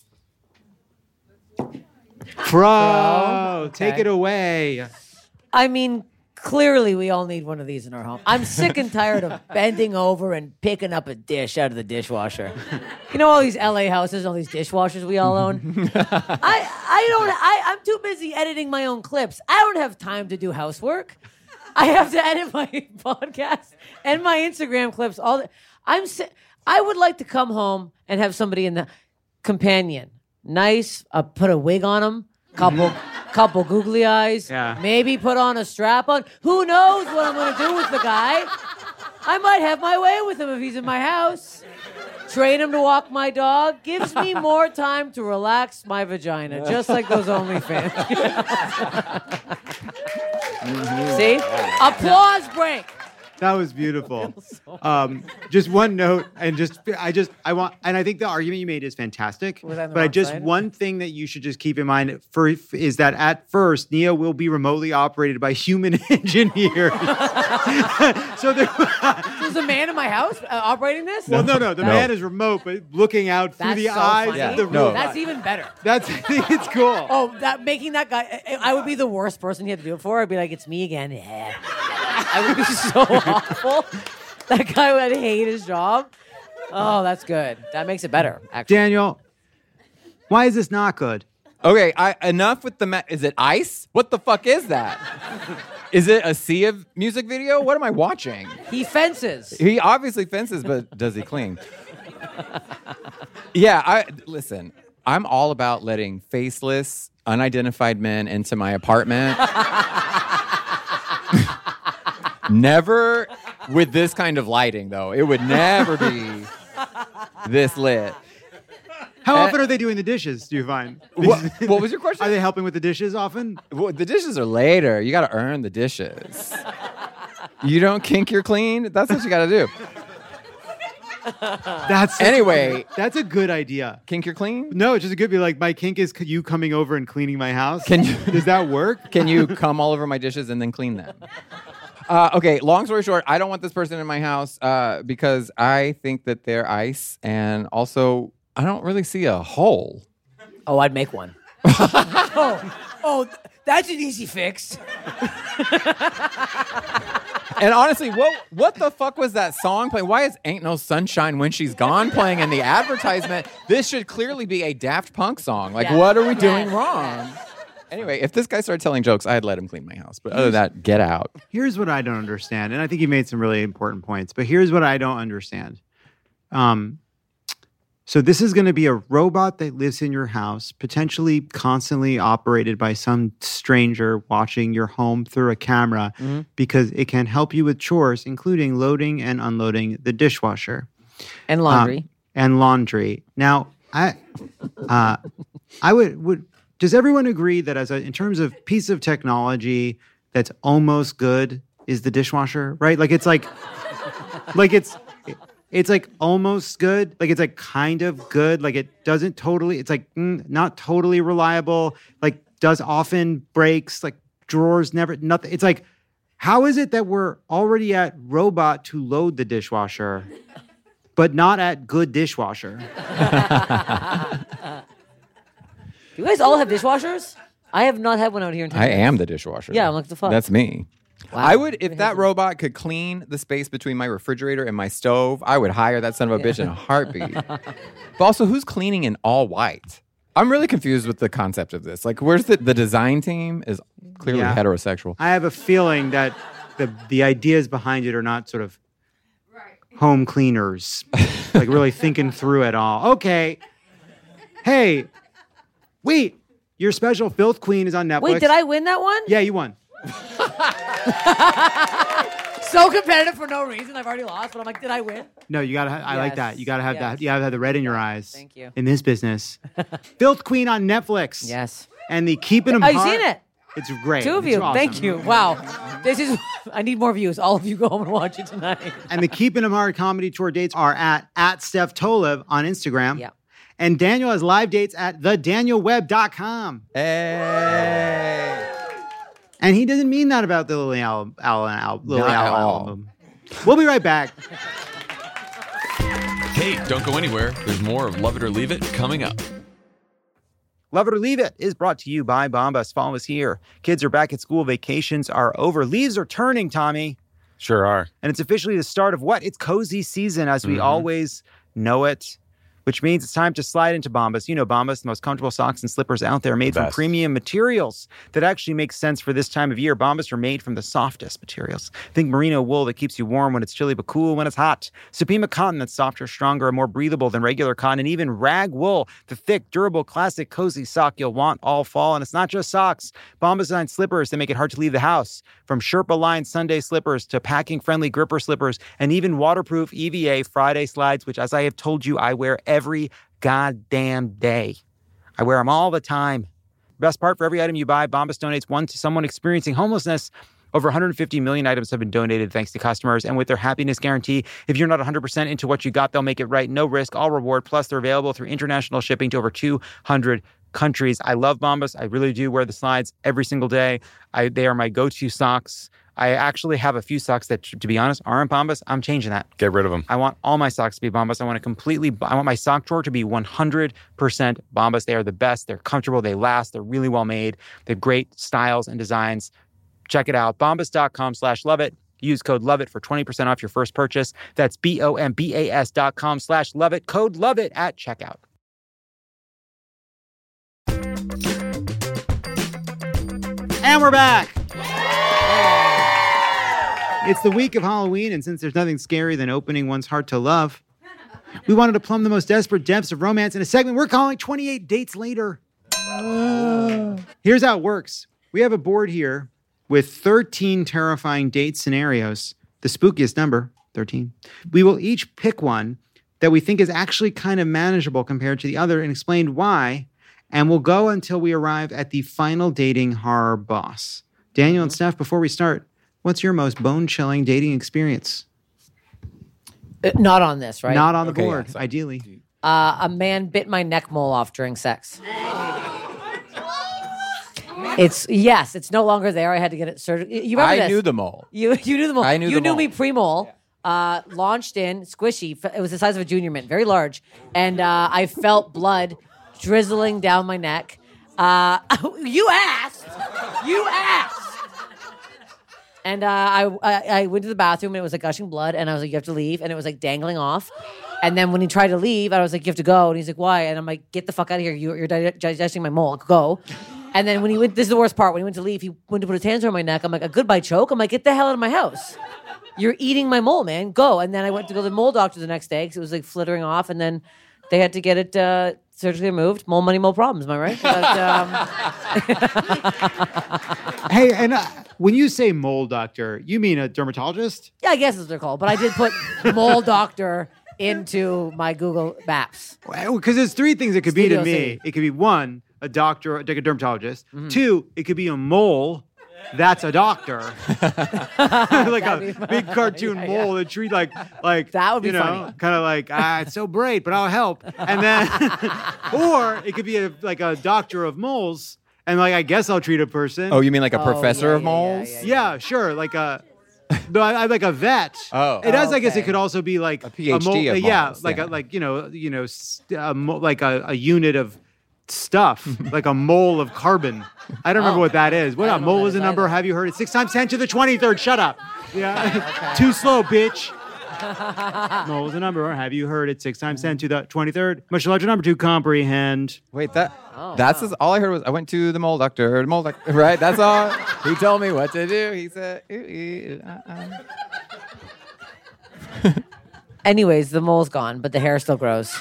Pro. Pro? Take Okay. it away. I mean, clearly we all need one of these in our home. I'm sick and tired of bending over and picking up a dish out of the dishwasher. You know all these L A houses, all these dishwashers we all own? I I don't I, I'm too busy editing my own clips. I don't have time to do housework. I have to edit my podcast and my Instagram clips. All the, I'm si- I would like to come home and have somebody in the companion. Nice, uh, put a wig on him, couple couple googly eyes, Yeah. maybe put on a strap on. Who knows what I'm going to do with the guy? I might have my way with him if he's in my house. Train him to walk my dog. Gives me more time to relax my vagina, just like those OnlyFans. See? Applause break. That was beautiful. Um, just one note, and just I just I want, and I think the argument you made is fantastic. Was I on the But I wrong just side? one thing that you should just keep in mind for is that at first Neo will be remotely operated by human engineers. so there, There's a man in my house uh, operating this? well, no, no, the No. man is remote, but looking out through That's the so eyes funny. of the No. robot. That's even better. That's I think it's cool. Oh, that making that guy, I, I would be the worst person he had to do it for. I'd be like, it's me again. Yeah. I would be so awful. That guy would hate his job. Oh, that's good. That makes it better, actually. Daniel, why is this not good? Okay, I, enough with the... Ma- is it ice? What the fuck is that? Is it a sea of music video? What am I watching? He fences. He obviously fences, but does he clean? Yeah, I listen. I'm all about letting faceless, unidentified men into my apartment. Never with this kind of lighting, though. It would never be this lit. How Uh, often are they doing the dishes, do you find? What, what was your question? Are they helping with the dishes often? Well, the dishes are later. You got to earn the dishes. You don't kink your clean. That's what you got to do. That's such Anyway. a, that's a good idea. Kink you're clean? No, it's just a good be like, my kink is c- you coming over and cleaning my house. Can you, Does that work? Can you come all over my dishes and then clean them? Uh, okay, long story short, I don't want this person in my house uh, because I think that they're ice, and also I don't really see a hole. Oh, I'd make one. oh, oh, that's an easy fix. And honestly, what what the fuck was that song playing? Why is Ain't No Sunshine When She's Gone playing in the advertisement? This should clearly be a Daft Punk song. Like, Yeah. what are we doing Yes. wrong? Anyway, if this guy started telling jokes, I'd let him clean my house. But other than that, get out. Here's what I don't understand, and I think you made some really important points, but here's what I don't understand. Um, so this is going to be a robot that lives in your house, potentially constantly operated by some stranger watching your home through a camera Mhm. because it can help you with chores, including loading and unloading the dishwasher. And laundry. Um, and laundry. Now, I uh, I would would does everyone agree that as a in terms of piece of technology that's almost good is the dishwasher, right? Like it's like like it's it's like almost good, like it's like kind of good, like it doesn't totally, it's like mm, not totally reliable, like does often breaks, like drawers never nothing. It's like, how is it that we're already at robot to load the dishwasher, but not at good dishwasher? You guys all have dishwashers? I have not had one out here in ten I years. am the dishwasher. Yeah, I'm like, the fuck? That's me. Wow. I would, if that robot could clean the space between my refrigerator and my stove, I would hire that son of a bitch in a heartbeat. But also, who's cleaning in all white? I'm really confused with the concept of this. Like, where's the, the design team is clearly Yeah. heterosexual. I have a feeling that the the ideas behind it are not sort of home cleaners, like really thinking through it all. Okay, hey, wait, your special Filth Queen is on Netflix. Wait, did I win that one? Yeah, you won. So competitive for no reason. I've already lost, but I'm like, did I win? No, you gotta. Ha- I like Yes, that. You gotta have yes. that. You gotta have the red in your eyes. Thank you. In this business, Filth Queen on Netflix. Yes. And the Keeping 'Em Oh, you Hard- seen it? It's great. Two of It's you. awesome. Thank you. Wow. This is. I need more views. All of you go home and watch it tonight. And the Keeping 'Em Hard comedy tour dates are at at Steph Tolev on Instagram. Yeah. And Daniel has live dates at the daniel webb dot com. Hey. And he doesn't mean that about the Lily Allen al- al- Lily Not at Allen all. album. We'll be right back. Hey, don't go anywhere. There's more of Love It or Leave It coming up. Love It or Leave It is brought to you by Bombas. Fall is here. Kids are back at school. Vacations are over. Leaves are turning, Tommy. Sure are. And it's officially the start of what? It's cozy season as we Mhm. always know it, which means it's time to slide into Bombas. You know Bombas, the most comfortable socks and slippers out there, made from Best. premium materials that actually make sense for this time of year. Bombas are made from the softest materials. Think merino wool that keeps you warm when it's chilly but cool when it's hot. Supima cotton that's softer, stronger, and more breathable than regular cotton. And even rag wool, the thick, durable, classic, cozy sock you'll want all fall. And it's not just socks. Bombas designed slippers that make it hard to leave the house. From Sherpa-lined Sunday slippers to packing-friendly gripper slippers and even waterproof E V A Friday slides, which, as I have told you, I wear every goddamn day. I wear them all the time. Best part, for every item you buy, Bombas donates one to someone experiencing homelessness. Over one hundred fifty million items have been donated thanks to customers. And with their happiness guarantee, if you're not one hundred percent into what you got, they'll make it right. No risk, all reward. Plus, they're available through international shipping to over two hundred countries. I love Bombas. I really do wear the slides every single day. I, they are my go-to socks. I actually have a few socks that, to be honest, aren't Bombas. I'm changing that. Get rid of them. I want all my socks to be Bombas. I want to completely, I want my sock drawer to be one hundred percent Bombas. They are the best. They're comfortable. They last. They're really well made. They have great styles and designs. Check it out. Bombas.com slash love it. Use code love it for twenty percent off your first purchase. That's B-O-M-B-A-S dot com slash love it. Code love it at checkout. And we're back. It's the week of Halloween, and since there's nothing scary than opening one's heart to love, we wanted to plumb the most desperate depths of romance in a segment we're calling twenty-eight Dates Later. Here's how it works. We have a board here with thirteen terrifying date scenarios, the spookiest number, thirteen. We will each pick one that we think is actually kind of manageable compared to the other and explain why, and we'll go until we arrive at the final dating horror boss. Daniel and Steph, before we start, what's your most bone-chilling dating experience? Uh, not on this, right? Not on the Okay, board, yeah, so- ideally. Uh, a man bit my neck mole off during sex. It's yes, it's no longer there. I had to get it surgery. You remember I this? knew the mole. You you knew the mole. I knew you the knew mole. me pre-mole. Uh, launched in, squishy. It was the size of a junior mint, very large, and uh, I felt blood drizzling down my neck. Uh, you asked. You asked. And uh, I, I I went to the bathroom and it was like gushing blood, and I was like, "You have to leave," and it was like dangling off. And then when he tried to leave, I was like, "You have to go," and he's like, "Why?" And I'm like, "Get the fuck out of here! You, you're di- digesting my mole. Go." And then when he went, this is the worst part. When he went to leave, he went to put his hands around my neck. I'm like, "A goodbye choke." I'm like, "Get the hell out of my house! You're eating my mole, man. Go." And then I went to go to the mole doctor the next day because it was like flittering off, and then they had to get it uh, surgically removed. Mole money, mole problems. Am I right? But, um... Hey, and uh, when you say mole doctor, you mean a dermatologist? yeah, I guess that's what they're called. But I did put mole doctor into my Google Maps. Because there's three things it could be to Studio me. City. It could be one, a doctor, like a dermatologist. Mm-hmm. Two, it could be a mole. That's a doctor. Like a be fun. big cartoon Yeah, mole that treat like like That would be you know, funny. kind of like ah, it's so bright, but I'll help. And then, or it could be a, like a doctor of moles, and like I guess I'll treat a person. Oh, you mean like a Oh, professor yeah, of yeah, moles? yeah, yeah, Yeah, sure. Like a, no, I, I'm like a vet. Oh. it does. I guess it Okay. could also be like A PhD mole, of yeah, moles, like yeah. a like you know you know st- a mo- like a, a unit of stuff, like a mole of carbon. I don't remember Oh. what that is. What I a don't know what mole that is a is number. either. Have you heard it? Six times ten to the twenty-third. Shut up. Yeah, too slow, bitch. Mole is a number. Have you heard it? Six times ten to the twenty-third. Much larger number to comprehend. Wait, that Oh, that's wow. his, all I heard was I went to the mole doctor, the mole doctor, right? That's all. He told me what to do. He said, ooh, ooh, uh, uh. Anyways, the mole's gone, but the hair still grows.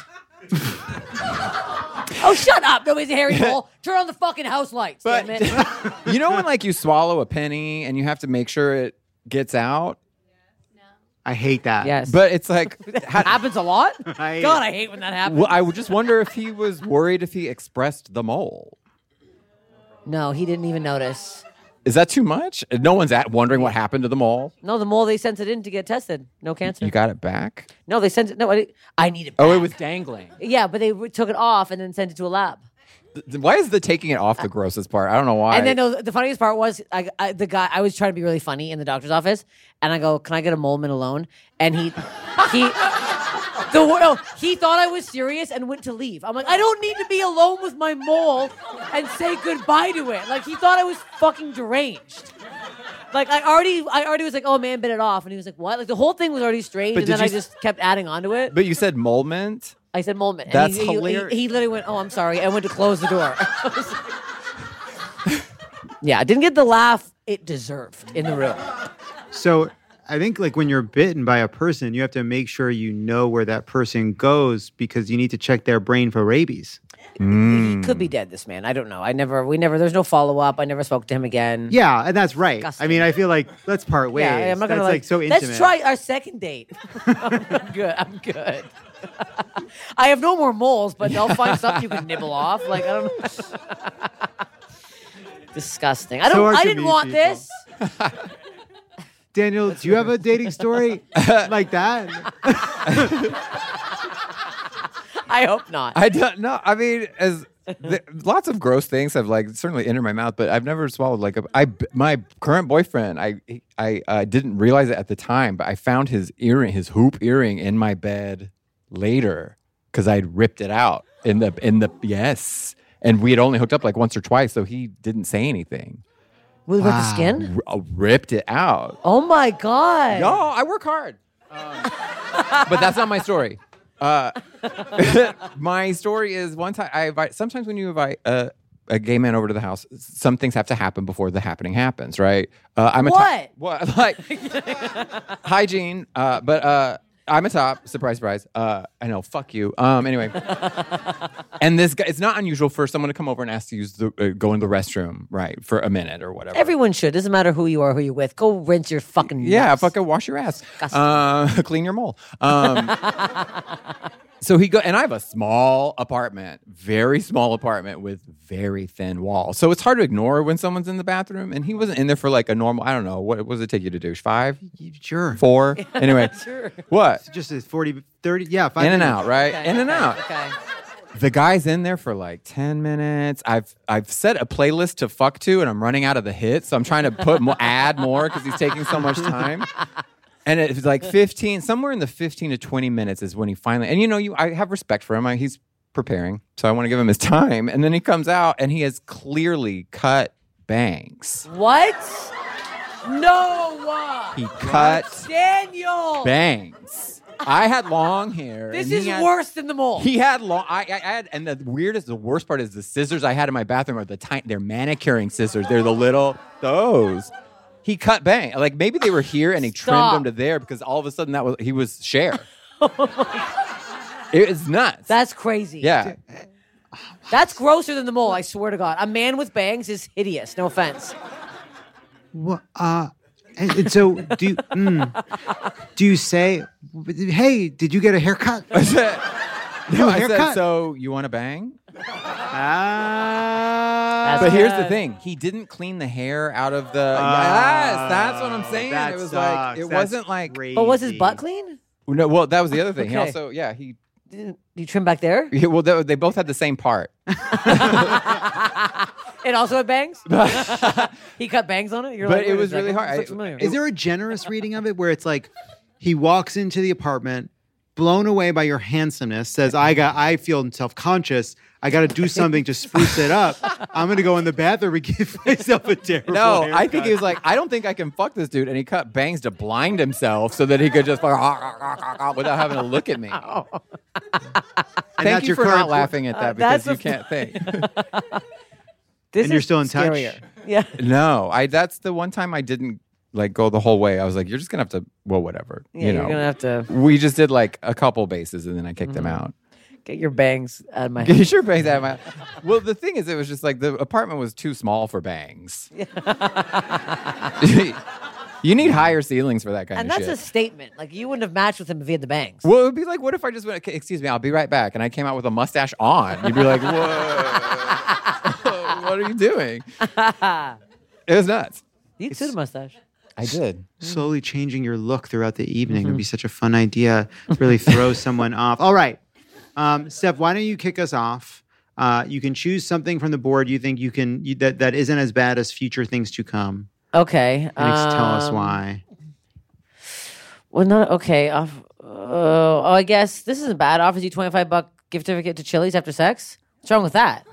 Oh, shut up! Nobody's a hairy mole. Turn on the fucking house lights, But damn it. you know when like you swallow a penny and you have to make sure it gets out? I hate that. Yes. But it's like, That happens a lot. I hate God, it. I hate when that happens. well, I would just wonder if he was worried if he expressed the mole. No, he didn't even notice. Is that too much? No one's at wondering what happened to the mole. No, the mole, they sent it in to get tested. No cancer. You got it back? No, they sent it. No, I, I need it back. Oh, it was dangling. Yeah, but they took it off and then sent it to a lab. Th- Why is the taking it off the grossest part? I don't know why. And then no, the funniest part was I, I, the guy. I was trying to be really funny in the doctor's office, and I go, "Can I get a mole mint alone?" And he, he, the no, he thought I was serious and went to leave. I'm like, I don't need to be alone with my mole and say goodbye to it. Like he thought I was fucking deranged. Like I already, I already was like, "Oh man, bit it off," and he was like, "What?" Like the whole thing was already strange, But and did then you I s- just kept adding on to it. But you said mole mint? I said mole mint. And That's he, he- he- hilarious. He, literally went, "Oh, I'm sorry," and went to close the door. Yeah, I didn't get the laugh it deserved in the room. So I think like when you're bitten by a person, you have to make sure you know where that person goes because you need to check their brain for rabies. He could be dead, this man. I don't know. I never, we never, there's no follow up. I never spoke to him again. Yeah, and that's right. Disgusting. I mean, I feel like let's part ways. Yeah, I'm not gonna that's like, like so intimate. Let's try our second date. I'm good. I'm good. I have no more moles, but they'll find something you can nibble off. Like I don't know. Disgusting. I So don't. hard I to didn't meet want people. this. Daniel, do you have a dating story like that? I hope not. I don't know. I mean, as the, lots of gross things have like certainly entered my mouth, but I've never swallowed like a. I my current boyfriend. I I uh, didn't realize it at the time, but I found his earring, his hoop earring, in my bed later because I'd ripped it out in the in the yes, and we had only hooked up like once or twice, so he didn't say anything. With, with the skin? R- uh, ripped it out. Oh my god. No, I work hard. But that's not my story. Uh, my story is one time I invite. Sometimes when you invite a, a gay man over to the house, some things have to happen before the happening happens, right? Uh, I'm a What? Top, what like hygiene? Uh, but uh, I'm a top. Surprise, surprise. Uh, I know. Fuck you. Um. Anyway, and this guy. It's not unusual for someone to come over and ask to use the uh, go in the restroom, right, for a minute or whatever. Everyone should. Doesn't matter who you are, who you're with. Go rinse your fucking Yeah, nuts. fucking wash your ass. Uh, clean your mole. Um, So he go, and I have a small apartment, very small apartment with very thin walls. So it's hard to ignore when someone's in the bathroom. And he wasn't in there for like a normal, I don't know, what, what does it take you to douche? Five? Sure. Four? Anyway. Sure. What? It's just a forty, thirty, yeah, five In and minutes. out, right? Okay, In and okay, out. Okay. The guy's in there for like ten minutes. I've I've set a playlist to fuck to, and I'm running out of the hits. So I'm trying to put more, add more because he's taking so much time. And it's like fifteen, somewhere in the fifteen to twenty minutes is when he finally, and you know, you I have respect for him. I, he's preparing, so I want to give him his time. And then he comes out and he has clearly cut bangs. What? No. Uh, He cut Daniel. bangs. I had long hair. This and he is had- worse than the mole. He had long. I, I had, and the weirdest, the worst part is the scissors I had in my bathroom are the tiny. They're manicuring scissors. They're the little those. He cut bang. Like maybe they were here and he trimmed Stop. them to there because all of a sudden that was he was Cher. It is nuts. That's crazy. Yeah. That's grosser than the mole, I swear to God. A man with bangs is hideous. No offense. What? Uh, and, and so do you, mm, do you say, hey, did you get a haircut? I said, no, I said, haircut. so you want to bang? Ah. But here's the thing: he didn't clean the hair out of the. yes, that's what I'm saying. that It was sucks. like it That's wasn't like. But was his butt clean? No, well, that was the other thing. He Okay. also, yeah, he. Did you trim back there? Yeah, well, they, they both had the same part. It also had bangs? He cut bangs on it? You're But like, it wait a was really second, hard. this I- looks familiar. Is there a generous reading of it where it's like he walks into the apartment, blown away by your handsomeness, says, I got I feel self-conscious. I got to do something to spruce it up. I'm going to go in the bathroom and give myself a terrible No, haircut. I think he was like, I don't think I can fuck this dude. And he cut bangs to blind himself so that he could just fuck without having to look at me. And Thank that's you your for current not pl- laughing at that Uh, that's because you a- can't think. This And you're is still in touch? scarier. Yeah. No, I. That's the one time I didn't like go the whole way. I was like, you're just gonna have to. Well, whatever. Yeah, you you're know, gonna have to we just did like a couple bases and then I kicked him out. get your bangs out of my head. Get your bangs out of my. Well, the thing is, it was just like the apartment was too small for bangs. You need higher ceilings for that kind And of that's shit. a statement. Like, you wouldn't have matched with him if he had the bangs. Well, it would be like, what if I just went, "Okay, excuse me, I'll be right back," and I came out with a mustache on? You'd be like, whoa, what are you doing? It was nuts. You too, the mustache. I did. Slowly changing your look throughout the evening would be such a fun idea. Really throw someone off. All right. Um, Steph, why don't you kick us off? Uh, you can choose something from the board you think you can you, that, that isn't as bad as future things to come. Okay. And ex- tell us um, why. Well, not okay. Uh, oh, I guess this isn't bad. Offers you twenty-five buck gift certificate to Chili's after sex. What's wrong with that?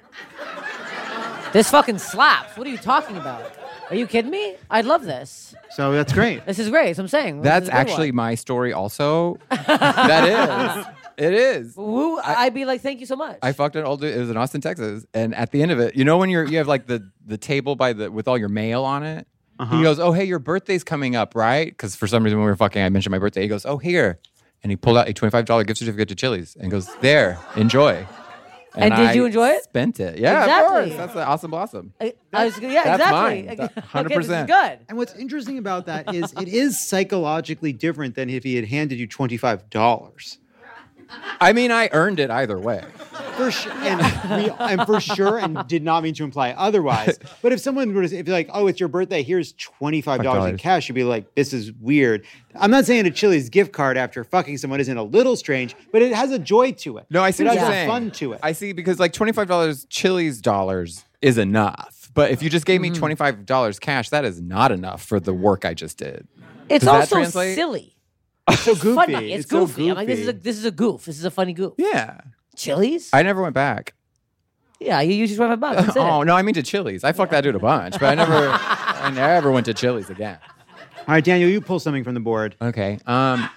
This fucking slaps. What are you talking about? Are you kidding me? I love this. So that's great. This is great. So I'm saying. This That's is a good actually one. my story also. That is. It is. Woo, I'd be like, thank you so much. I fucked an old dude. It was in Austin, Texas, and at the end of it, you know when you're you have like the the table by the with all your mail on it. Uh-huh. He goes, "Oh hey, your birthday's coming up, right?" Because for some reason when we were fucking, I mentioned my birthday. He goes, "Oh here," and he pulled out a twenty-five dollar gift certificate to Chili's and goes, "There, enjoy." And did I you enjoy it? Spent it. Yeah, Exactly. of course. That's an awesome blossom. I, I was, yeah, That's exactly. mine. Okay, one hundred percent. this is good. And what's interesting about that is it is psychologically different than if he had handed you twenty-five dollars. I mean, I earned it either way. For sure, and, we, and for sure, and did not mean to imply otherwise. But if someone were to, if you're like, oh, it's your birthday, here's twenty-five dollars in cash, you'd be like, this is weird. I'm not saying a Chili's gift card after fucking someone isn't a little strange, but it has a joy to it. No, I see it what has you're a saying. fun to it. I see, because like twenty-five dollars Chili's dollars is enough. But if you just gave me twenty-five dollars cash, that is not enough for the work I just did. It's Does that also translate? silly. It's so goofy. Funny. It's, so goofy. I'm like, this is a this is a goof. This is a funny goof. Yeah. Chili's? I never went back. Yeah, you usually twenty-five bucks. That's it. Oh, no, I mean to Chili's. I fucked that dude a bunch, but I never I never went to Chili's again. All right, Daniel, you pull something from the board. Okay. Um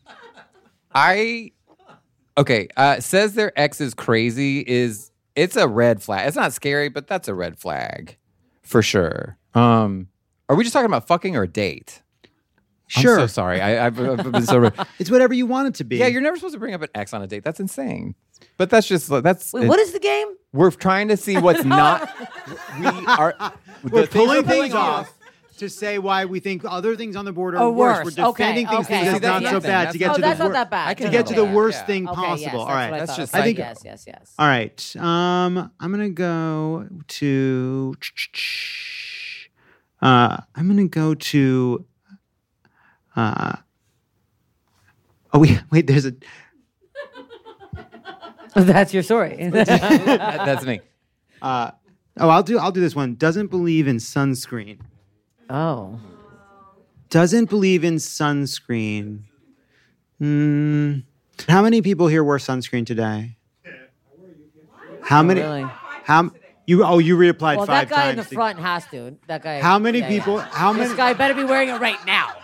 I Okay, uh says their ex is crazy is it's a red flag. It's not scary, but that's a red flag for sure. Um are we just talking about fucking or a date? Sure. I'm so sorry. I, I've, I've been so. It's whatever you want it to be. Yeah, you're never supposed to bring up an ex on a date. That's insane. But that's just that's. Wait, what is the game? We're trying to see what's not. We are. We're the things pulling we're things on off to say why we think other things on the board are Oh, worse. worse. We're defending Okay, things okay. that's See, that's not so one bad thing. to get Oh, to the that's not wor- that bad. to I get to the can worst understand. thing Okay, possible. yes, All that's right, what I That's thought. just Okay, I think- yes, yes, yes. All right. Um, I'm gonna go to. Uh, I'm gonna go to. Uh, oh wait, wait. There's a. That's your story. That's me. Uh, oh, I'll do. I'll do this one. Doesn't believe in sunscreen. Oh. Doesn't believe in sunscreen. Hmm. How many people here wear sunscreen today? How many? Really? How you? Oh, you reapplied Well, five that guy times. in the to- front has to. That guy. How many yeah, people? yeah. How many? This guy better be wearing it right now.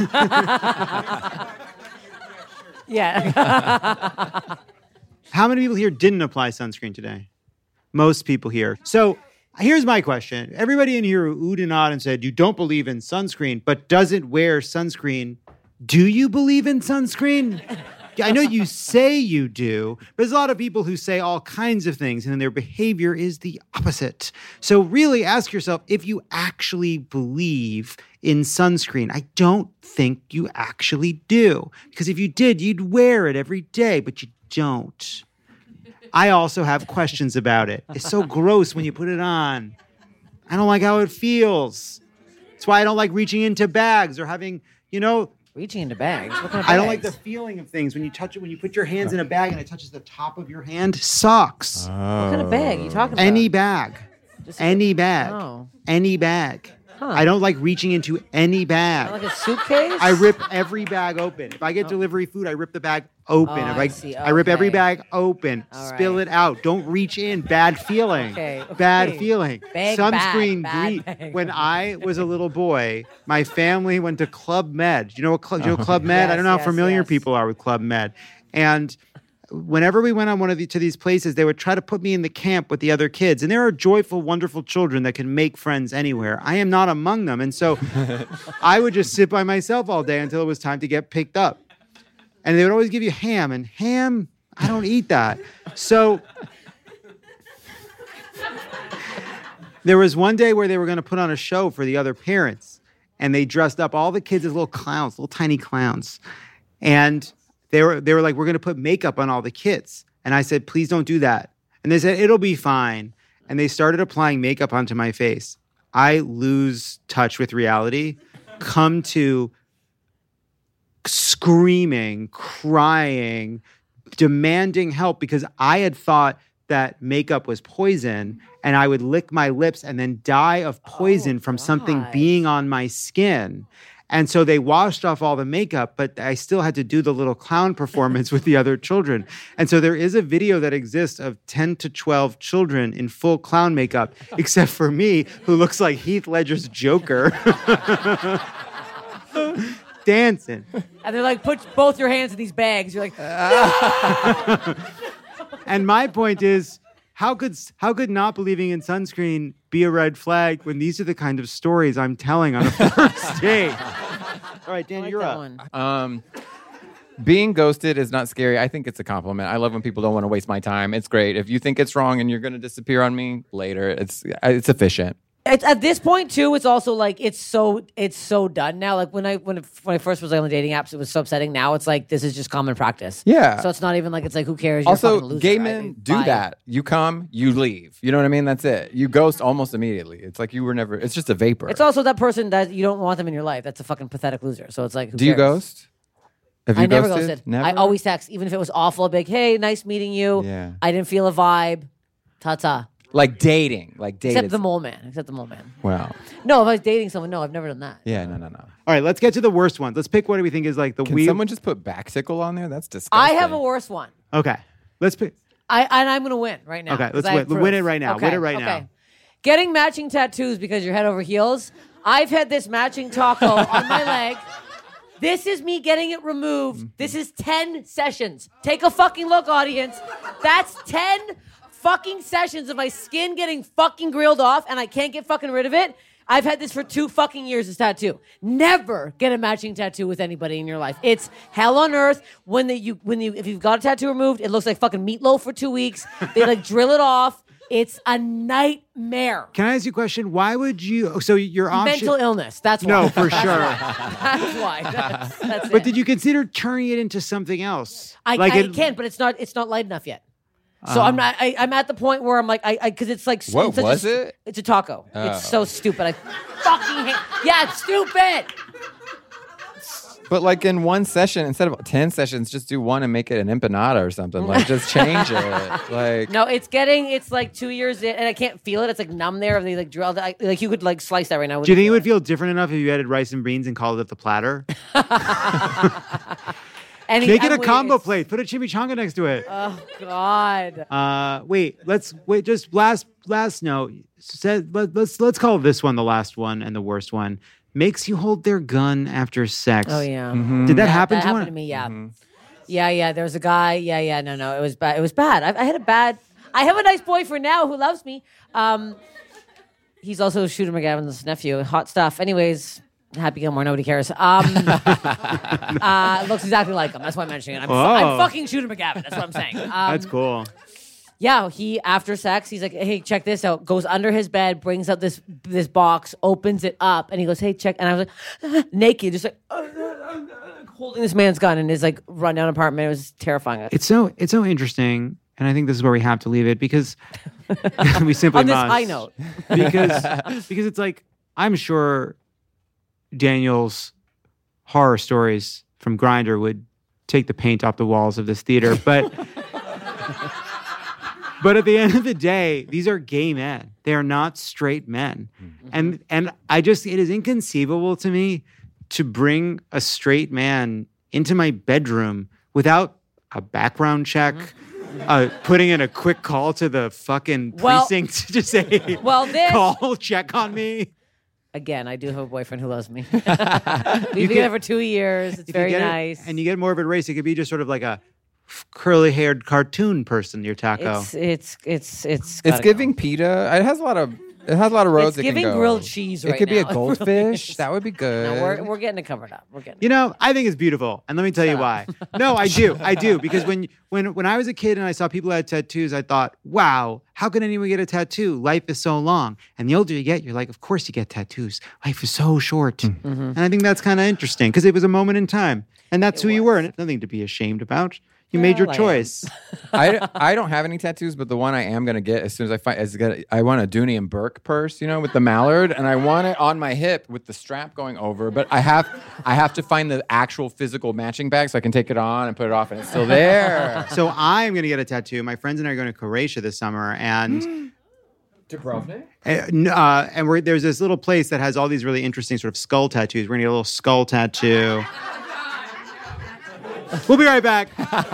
yeah. How many people here didn't apply sunscreen today? Most people here. So here's my question. Everybody in here who oohed and awed and said you don't believe in sunscreen, but doesn't wear sunscreen. Do you believe in sunscreen? I know you say you do, but there's a lot of people who say all kinds of things and then their behavior is the opposite. So really ask yourself if you actually believe in sunscreen. I don't think you actually do, because if you did, you'd wear it every day, but you don't. I also have questions about it. It's so gross when you put it on. I don't like how it feels. That's why I don't like reaching into bags or having, you know, reaching into bags. What kind of I don't like bags? the feeling of things when you touch it. When you put your hands in a bag and it touches the top of your hand, sucks. What kind of bag are you talking about? Any bag, Just- any bag, Oh. any bag. Huh. I don't like reaching into any bag. Like a suitcase? I rip every bag open. If I get delivery food, I rip the bag open. Oh, if I I, see. I rip every Okay. bag open. All Spill right. it out. Don't reach in. Bad feeling. Okay, Bad okay. feeling. Bag, Sunscreen. bag, gre- bad bag. When I was a little boy, my family went to Club Med. Do you know what Club, do you know Club Med? I Yes, don't know how yes, familiar yes. people are with Club Med. And whenever we went on one of the, to these places, they would try to put me in the camp with the other kids. And there are joyful, wonderful children that can make friends anywhere. I am not among them. And so I would just sit by myself all day until it was time to get picked up. And they would always give you ham. And ham, I don't eat that. So there was one day where they were going to put on a show for the other parents. And they dressed up all the kids as little clowns, little tiny clowns. And They were they were like, we're going to put makeup on all the kids. And I said, please don't do that. And they said, it'll be fine. And they started applying makeup onto my face. I lose touch with reality, come to screaming, crying, demanding help because I had thought that makeup was poison and I would lick my lips and then die of poison from something being on my skin. And so they washed off all the makeup, but I still had to do the little clown performance with the other children. And so there is a video that exists of ten to twelve children in full clown makeup, except for me, who looks like Heath Ledger's Joker. Dancing. And they're like, put both your hands in these bags. You're like, And my point is, how could how could not believing in sunscreen be a red flag when these are the kind of stories I'm telling on a first date? All right, Dan, you're up. Um, being ghosted is not scary. I think it's a compliment. I love when people don't want to waste my time. It's great. If you think it's wrong and you're going to disappear on me later, it's it's efficient. At, at this point too, it's also like it's so it's so done now. Like when I when when I first was like on the dating apps, it was so upsetting. Now it's like this is just common practice. Yeah. So it's not even like it's like who cares? You're a Also, fucking loser, gay right? men do Bye. that. You come, you leave. You know what I mean? That's it. You ghost almost immediately. It's like you were never. It's just a vapor. It's also that person that you don't want them in your life. That's a fucking pathetic loser. So it's like, who do you cares? ghost? Have you I never ghosted? ghosted. Never? I always text, even if it was awful. I'd be like, hey, nice meeting you. Yeah. I didn't feel a vibe. Ta ta. Like dating. Like dating. Except the mole man. Except the mole man. Wow. No, if I was dating someone, no, I've never done that. Yeah, no, no, no. All right, let's get to the worst ones. Let's pick what do we think is like the Can weird. someone just put backsicle on there? That's disgusting. I have a worse one. Okay, let's pick. I and I'm gonna win right now. Okay, 'cause let's I have win. Win proof. it right now. Win it right now. Getting matching tattoos because you're head over heels. I've had this matching taco on my leg. This is me getting it removed. This is ten sessions. Take a fucking look, audience. That's ten fucking sessions of my skin getting fucking grilled off, and I can't get fucking rid of it. I've had this for two fucking years, this tattoo. Never get a matching tattoo with anybody in your life. It's hell on earth. When the, you when you if you've got a tattoo removed, it looks like fucking meatloaf for two weeks. They like drill it off. It's a nightmare. Can I ask you a question? Why would you? So your option? Mental illness. That's why. No, for That's sure. Why. That's why. That's, that's But it. did you consider turning it into something else? I, like I it- can't, but it's not. It's not light enough yet. So Oh. I'm not. I, I'm at the point where I'm like, I because it's like. What it's such was a, it? It's a taco. Oh. It's so stupid. I fucking hate. Yeah, it's stupid. But like in one session, instead of ten sessions, just do one and make it an empanada or something. Like just change it. Like No, it's getting. It's like two years in, and I can't feel it. It's like numb there. They like drill. I, like you could like slice that right now. Do you think it would feel different enough if you added rice and beans and called it the platter? And he- Make it I'm a combo waiting. plate. Put a chimichanga next to it. Oh God. Uh, wait, let's wait. Just last last note. Said let, let's let's call this one the last one and the worst one. Makes you hold their gun after sex. Oh yeah. Did that Yeah, happen That to happened one? to me. Yeah. Yeah, yeah. There was a guy. Yeah, yeah. No, no. It was bad. It was bad. I, I had a bad. I have a nice boyfriend now who loves me. Um, he's also Shooter McGavin's nephew. Hot stuff. Anyways, Happy Gilmore. Nobody cares. Um, uh, looks exactly like him. That's why I'm mentioning it. I'm, fu- I'm Oh. fucking Shooter McGavin. That's what I'm saying. Um, That's cool. Yeah, he after sex, he's like, "Hey, check this out." Goes under his bed, brings out this this box, opens it up, and he goes, "Hey, check." And I was like, naked, just like holding this man's gun in his like rundown apartment. It was terrifying. It's so it's so interesting, and I think this is where we have to leave it because we simply On this must. high note. because because it's like I'm sure Daniel's horror stories from Grindr would take the paint off the walls of this theater, but. But at the end of the day, these are gay men. They are not straight men. Mm-hmm. And and I just, it is inconceivable to me to bring a straight man into my bedroom without a background check, uh, putting in a quick call to the fucking Mm-hmm. Well- precinct to say, Well, this- call, check on me. Again, I do have a boyfriend who loves me. You We've been get- together for two years. It's If you very get it- nice. and you get more of a race, it could be just sort of like a curly-haired cartoon person, your taco. It's it's it's it's it's gotta giving PETA. It has a lot of it has a lot of roads. It's it can giving go. grilled cheese It right could be a now. It really goldfish. is. That would be good. No, we're we're getting it covered up. We're getting. You know, I think it's beautiful, and let me tell you why. No, I do, I do, because when when when I was a kid and I saw people who had tattoos, I thought, "Wow, how can anyone get a tattoo? Life is so long." And the older you get, you're like, "Of course you get tattoos. Life is so short." And I think that's kind of interesting because it was a moment in time, and that's who you were, and it's nothing to be ashamed about. You made your Well, I am. choice. I, I don't have any tattoos, but the one I am gonna get as soon as I find is gonna, I want a Dooney and Burke purse, you know, with the mallard, and I want it on my hip with the strap going over. But I have I have to find the actual physical matching bag so I can take it on and put it off, and it's still there. So I'm going to get a tattoo. My friends and I are going to Croatia this summer, and Dubrovnik? Uh, n- uh, and we're, there's this little place that has all these really interesting sort of skull tattoos. We're gonna get a little skull tattoo. We'll be right back.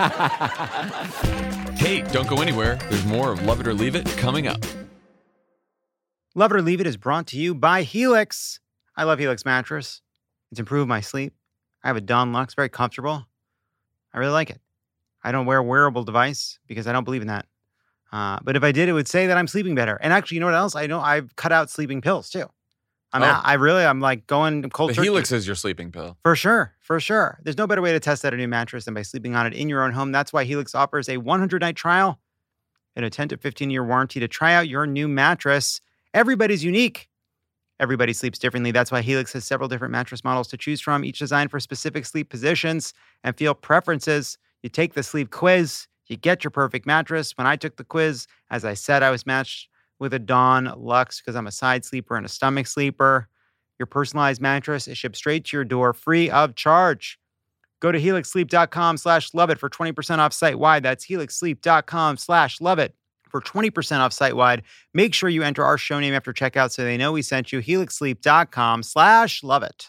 Hey, don't go anywhere. There's more of Love It or Leave It coming up. Love It or Leave It is brought to you by Helix. I love Helix mattress. It's improved my sleep. I have a Dawn Luxe, very comfortable. I really like it. I don't wear a wearable device because I don't believe in that. Uh, but if I did, it would say that I'm sleeping better. And actually, you know what else? I know I've cut out sleeping pills too. I'm Oh. out, I really, I'm like going cold The turkey. Helix is your sleeping pill. For sure, for sure. There's no better way to test out a new mattress than by sleeping on it in your own home. That's why Helix offers a one hundred night trial and a ten to fifteen year warranty to try out your new mattress. Everybody's unique. Everybody sleeps differently. That's why Helix has several different mattress models to choose from, each designed for specific sleep positions and feel preferences. You take the sleep quiz, you get your perfect mattress. When I took the quiz, as I said, I was matched with a Dawn Luxe because I'm a side sleeper and a stomach sleeper. Your personalized mattress is shipped straight to your door free of charge. Go to helixsleep.com slash love it for twenty percent off site-wide. That's helixsleep.com slash love it for twenty percent off site-wide. Make sure you enter our show name after checkout so they know we sent you. helixsleep.com slash love it.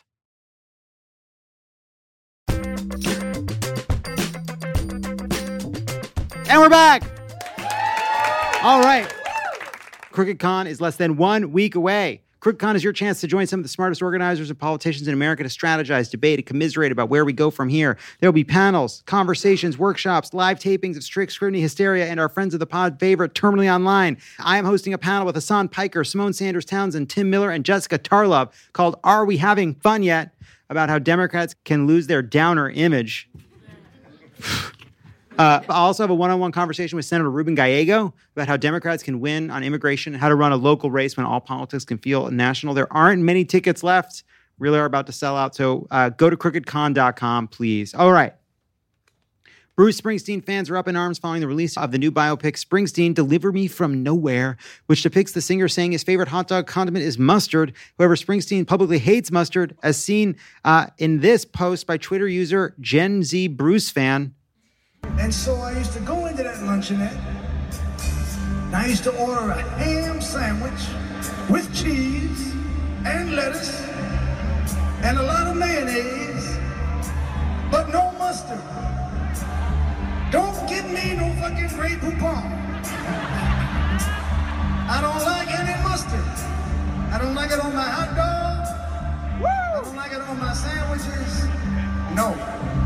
And we're back. All right. CrookedCon is less than one week away. CrookedCon is your chance to join some of the smartest organizers and politicians in America to strategize, debate, and commiserate about where we go from here. There will be panels, conversations, workshops, live tapings of Strict Scrutiny Hysteria, and our friends of the pod favorite, Terminally Online. I am hosting a panel with Hassan Piker, Simone Sanders Townsend, Tim Miller, and Jessica Tarlov called Are We Having Fun Yet? About how Democrats can lose their downer image. Uh, I also have a one-on-one conversation with Senator Ruben Gallego about how Democrats can win on immigration and how to run a local race when all politics can feel national. There aren't many tickets left. Really are about to sell out. So uh, go to crooked con dot com, please. All right. Bruce Springsteen fans are up in arms following the release of the new biopic, Springsteen, Deliver Me From Nowhere, which depicts the singer saying his favorite hot dog condiment is mustard. However, Springsteen publicly hates mustard, as seen uh, in this post by Twitter user Gen Z Bruce Fan. And so I used to go into that luncheonette, and I used to order a ham sandwich with cheese and lettuce and a lot of mayonnaise, but no mustard. Don't give me no fucking Grey Poupon. I don't like any mustard. I don't like it on my hot dog. Woo! I don't like it on my sandwiches. No.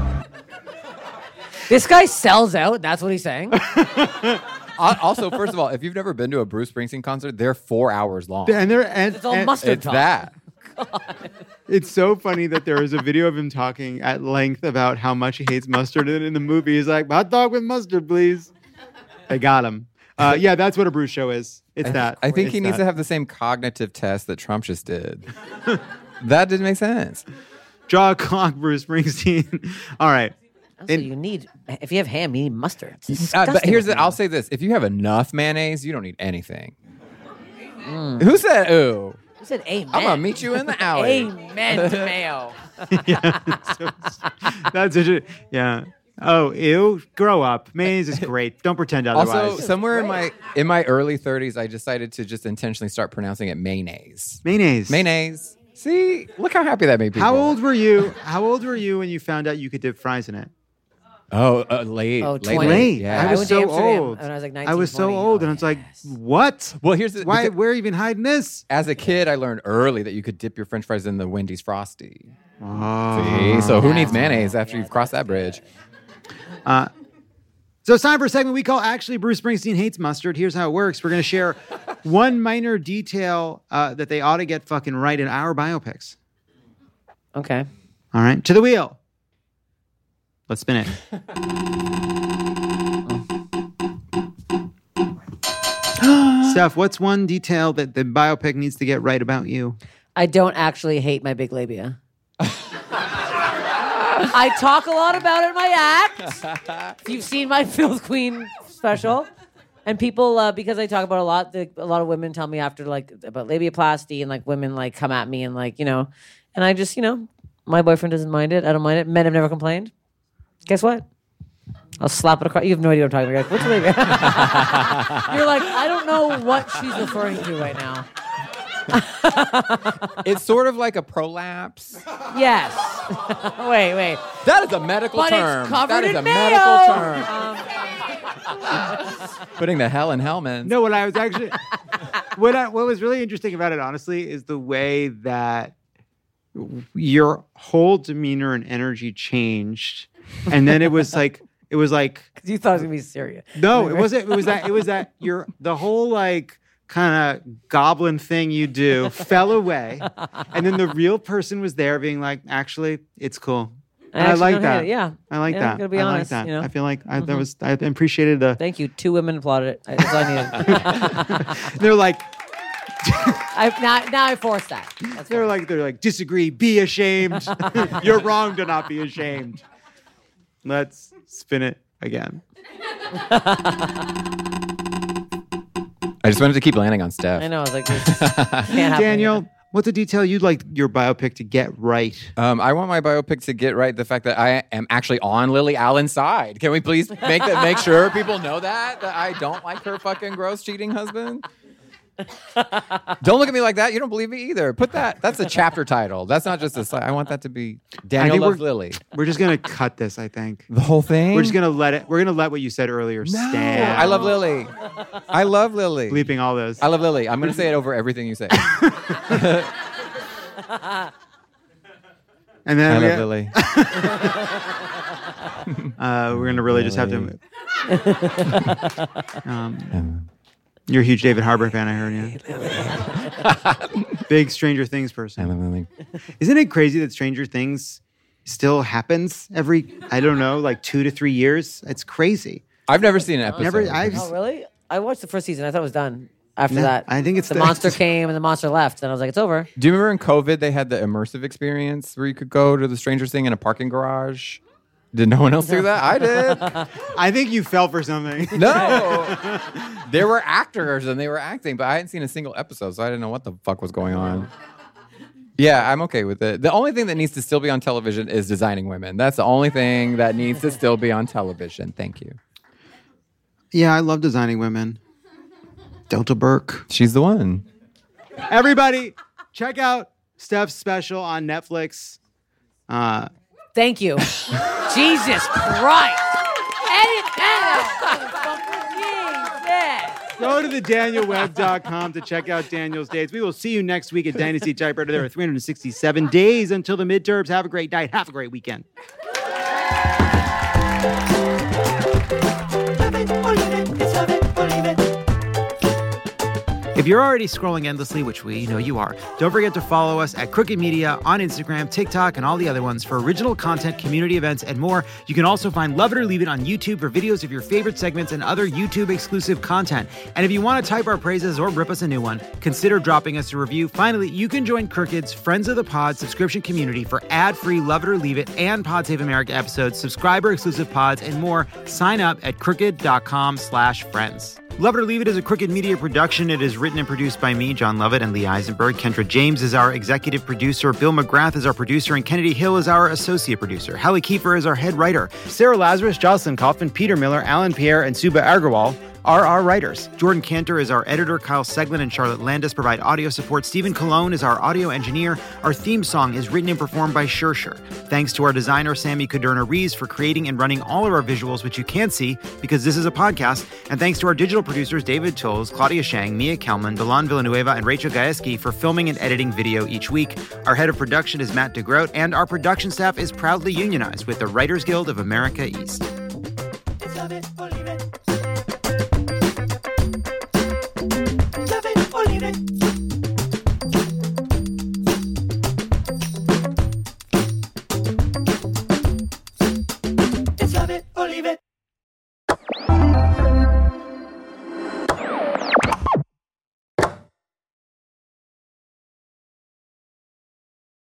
This guy sells out. That's what he's saying. Also, first of all, if you've never been to a Bruce Springsteen concert, they're four hours long. And they're and, It's all and- mustard It's talk. that. It's so funny that there is a video of him talking at length about how much he hates mustard. And in the movie, he's like, hot dog with mustard, please. They got him. Uh, yeah, that's what a Bruce show is. It's I, that. I think It's he needs that. to have the same cognitive test that Trump just did. That didn't make sense. Draw a clock, Bruce Springsteen. All right. Also, you need, if you have ham, you need mustard. It's Uh, disgusting but here's the, looking. I'll say this. If you have enough mayonnaise, you don't need anything. Who said ooh? Who said amen? I'm gonna meet you in the alley. Amen to mayo. That's such a, yeah. Oh, ew. Grow up. Mayonnaise is great. Don't pretend otherwise. Also, somewhere in my in my early thirties, I decided to just intentionally start pronouncing it mayonnaise. Mayonnaise. Mayonnaise. See, look how happy that made people. How old were you? How old were you when you found out you could dip fries in it? Oh, uh, late. Oh, late, twenty. Late. Yeah. I I was went to so Amsterdam old. when I was like I was so nineteen, old, twenty. and it's like, what? Well, here's the Why? because Where are you even hiding this? as a kid, I learned early that you could dip your French fries in the Wendy's Frosty. Oh. See, so who needs mayonnaise after you've crossed that bridge? Uh, so it's time for a segment we call Actually Bruce Springsteen Hates Mustard. Here's how it works. We're going to share one minor detail uh, that they ought to get fucking right in our biopics. Okay. All right. To the wheel. Let's spin it. Steph, what's one detail that the biopic needs to get right about you? I don't actually hate my big labia. I talk a lot about it in my act. If you've seen my Filth Queen special. And people, uh, because I talk about it a lot, the, a lot of women tell me after, like, about labiaplasty, and, like, women, like, come at me and, like, you know, and I just, you know, my boyfriend doesn't mind it. I don't mind it. Men have never complained. Guess what? I'll slap it across. You have no idea what I'm talking about. You're like, what's a labia? You're like, I don't know what she's referring to right now. It's sort of like a prolapse. Yes. wait, wait. That is a medical But term. it's covered that is in a mayo. medical term. Um, Putting the hell in Hellman. No, what I was actually, what I, what was really interesting about it, honestly, is the way that your whole demeanor and energy changed, and then it was like, it was like, you thought it was gonna be serious. no, it wasn't. It was that. It was that your the whole like kind of goblin thing you do fell away, and then the real person was there, being like, actually, it's cool. I And I, actually like don't hate that. it, yeah. I like Yeah, that. I'm gonna be I honest, like that. you know? I feel like I, that Mhm. was. I appreciated the. Thank you. Two women applauded it. That's all I needed. They're like. I, now, now I forced that. That's They're like they're like disagree, be ashamed. You're wrong to not be ashamed. Let's spin it again. I just wanted to keep landing on Steph. I know. I was like, this can't happen. Daniel, what's a detail you'd like your biopic to get right? Um, I want my biopic to get right the fact that I am actually on Lily Allen's side. Can we please make that make sure people know that that I don't like her fucking gross cheating husband? Don't look at me like that. You don't believe me either. Put that. That's a chapter title. That's not just a slide. I want that to be Daniel think loves we're- Lily. We're just gonna cut this, I think. The whole thing. We're just gonna let it. We're gonna let what you said earlier No, stand. I love Lily. I love Lily. Bleeping all those. I love Lily. I'm gonna say it over everything you say. And then I we- love Lily. uh, we're gonna really just have to. Um, you're a huge David Harbour fan, I heard. Yeah. Big Stranger Things person. I love Lily. Isn't it crazy that Stranger Things still happens every, I don't know, like two to three years. It's crazy. I've never seen an episode. Never, I've, Oh, really? I watched the first season. I thought it was done. After No, that, I think it's the, the- monster came and the monster left. And I was like, it's over. Do you remember in COVID they had the immersive experience where you could go to the Stranger Thing in a parking garage? Did no one else do that? I did. I think you fell for something. No. There were actors and they were acting, but I hadn't seen a single episode, so I didn't know what the fuck was going on. Yeah, I'm okay with it. The only thing that needs to still be on television is Designing Women. That's the only thing that needs to still be on television. Thank you. Yeah, I love Designing Women. Delta Burke. She's the one. Everybody, check out Steph's special on Netflix. Uh, Thank you. Jesus Christ. Edit that out. Go to the daniel web dot com to check out Daniel's days. We will see you next week at Dynasty Typewriter. There are three hundred sixty-seven days until the midterms. Have a great night. Have a great weekend. If you're already scrolling endlessly, which we know you are, don't forget to follow us at Crooked Media on Instagram, TikTok, and all the other ones for original content, community events, and more. You can also find Love It or Leave It on YouTube for videos of your favorite segments and other YouTube-exclusive content. And if you want to type our praises or rip us a new one, consider dropping us a review. Finally, you can join Crooked's Friends of the Pod subscription community for ad-free Love It or Leave It and Pod Save America episodes, subscriber-exclusive pods, and more. Sign up at crooked.com slash friends. Love It or Leave It is a Crooked Media production. It is written and produced by me, John Lovett, and Lee Eisenberg. Kendra James is our executive producer. Bill McGrath is our producer, and Kennedy Hill is our associate producer. Hallie Kiefer is our head writer. Sarah Lazarus, Jocelyn Kaufman, Peter Miller, Alan Pierre, and Suba Agarwal are our writers. Jordan Cantor is our editor. Kyle Seglin and Charlotte Landis provide audio support. Stephen Colon is our audio engineer. Our theme song is written and performed by Shersher. Thanks to our designer, Sammy Caderna-Rees, for creating and running all of our visuals, which you can't see because this is a podcast. And thanks to our digital producers, David Tolles, Claudia Shang, Mia Kelman, Delan Villanueva, and Rachel Gaeski for filming and editing video each week. Our head of production is Matt DeGroat, and our production staff is proudly unionized with the Writers Guild of America East.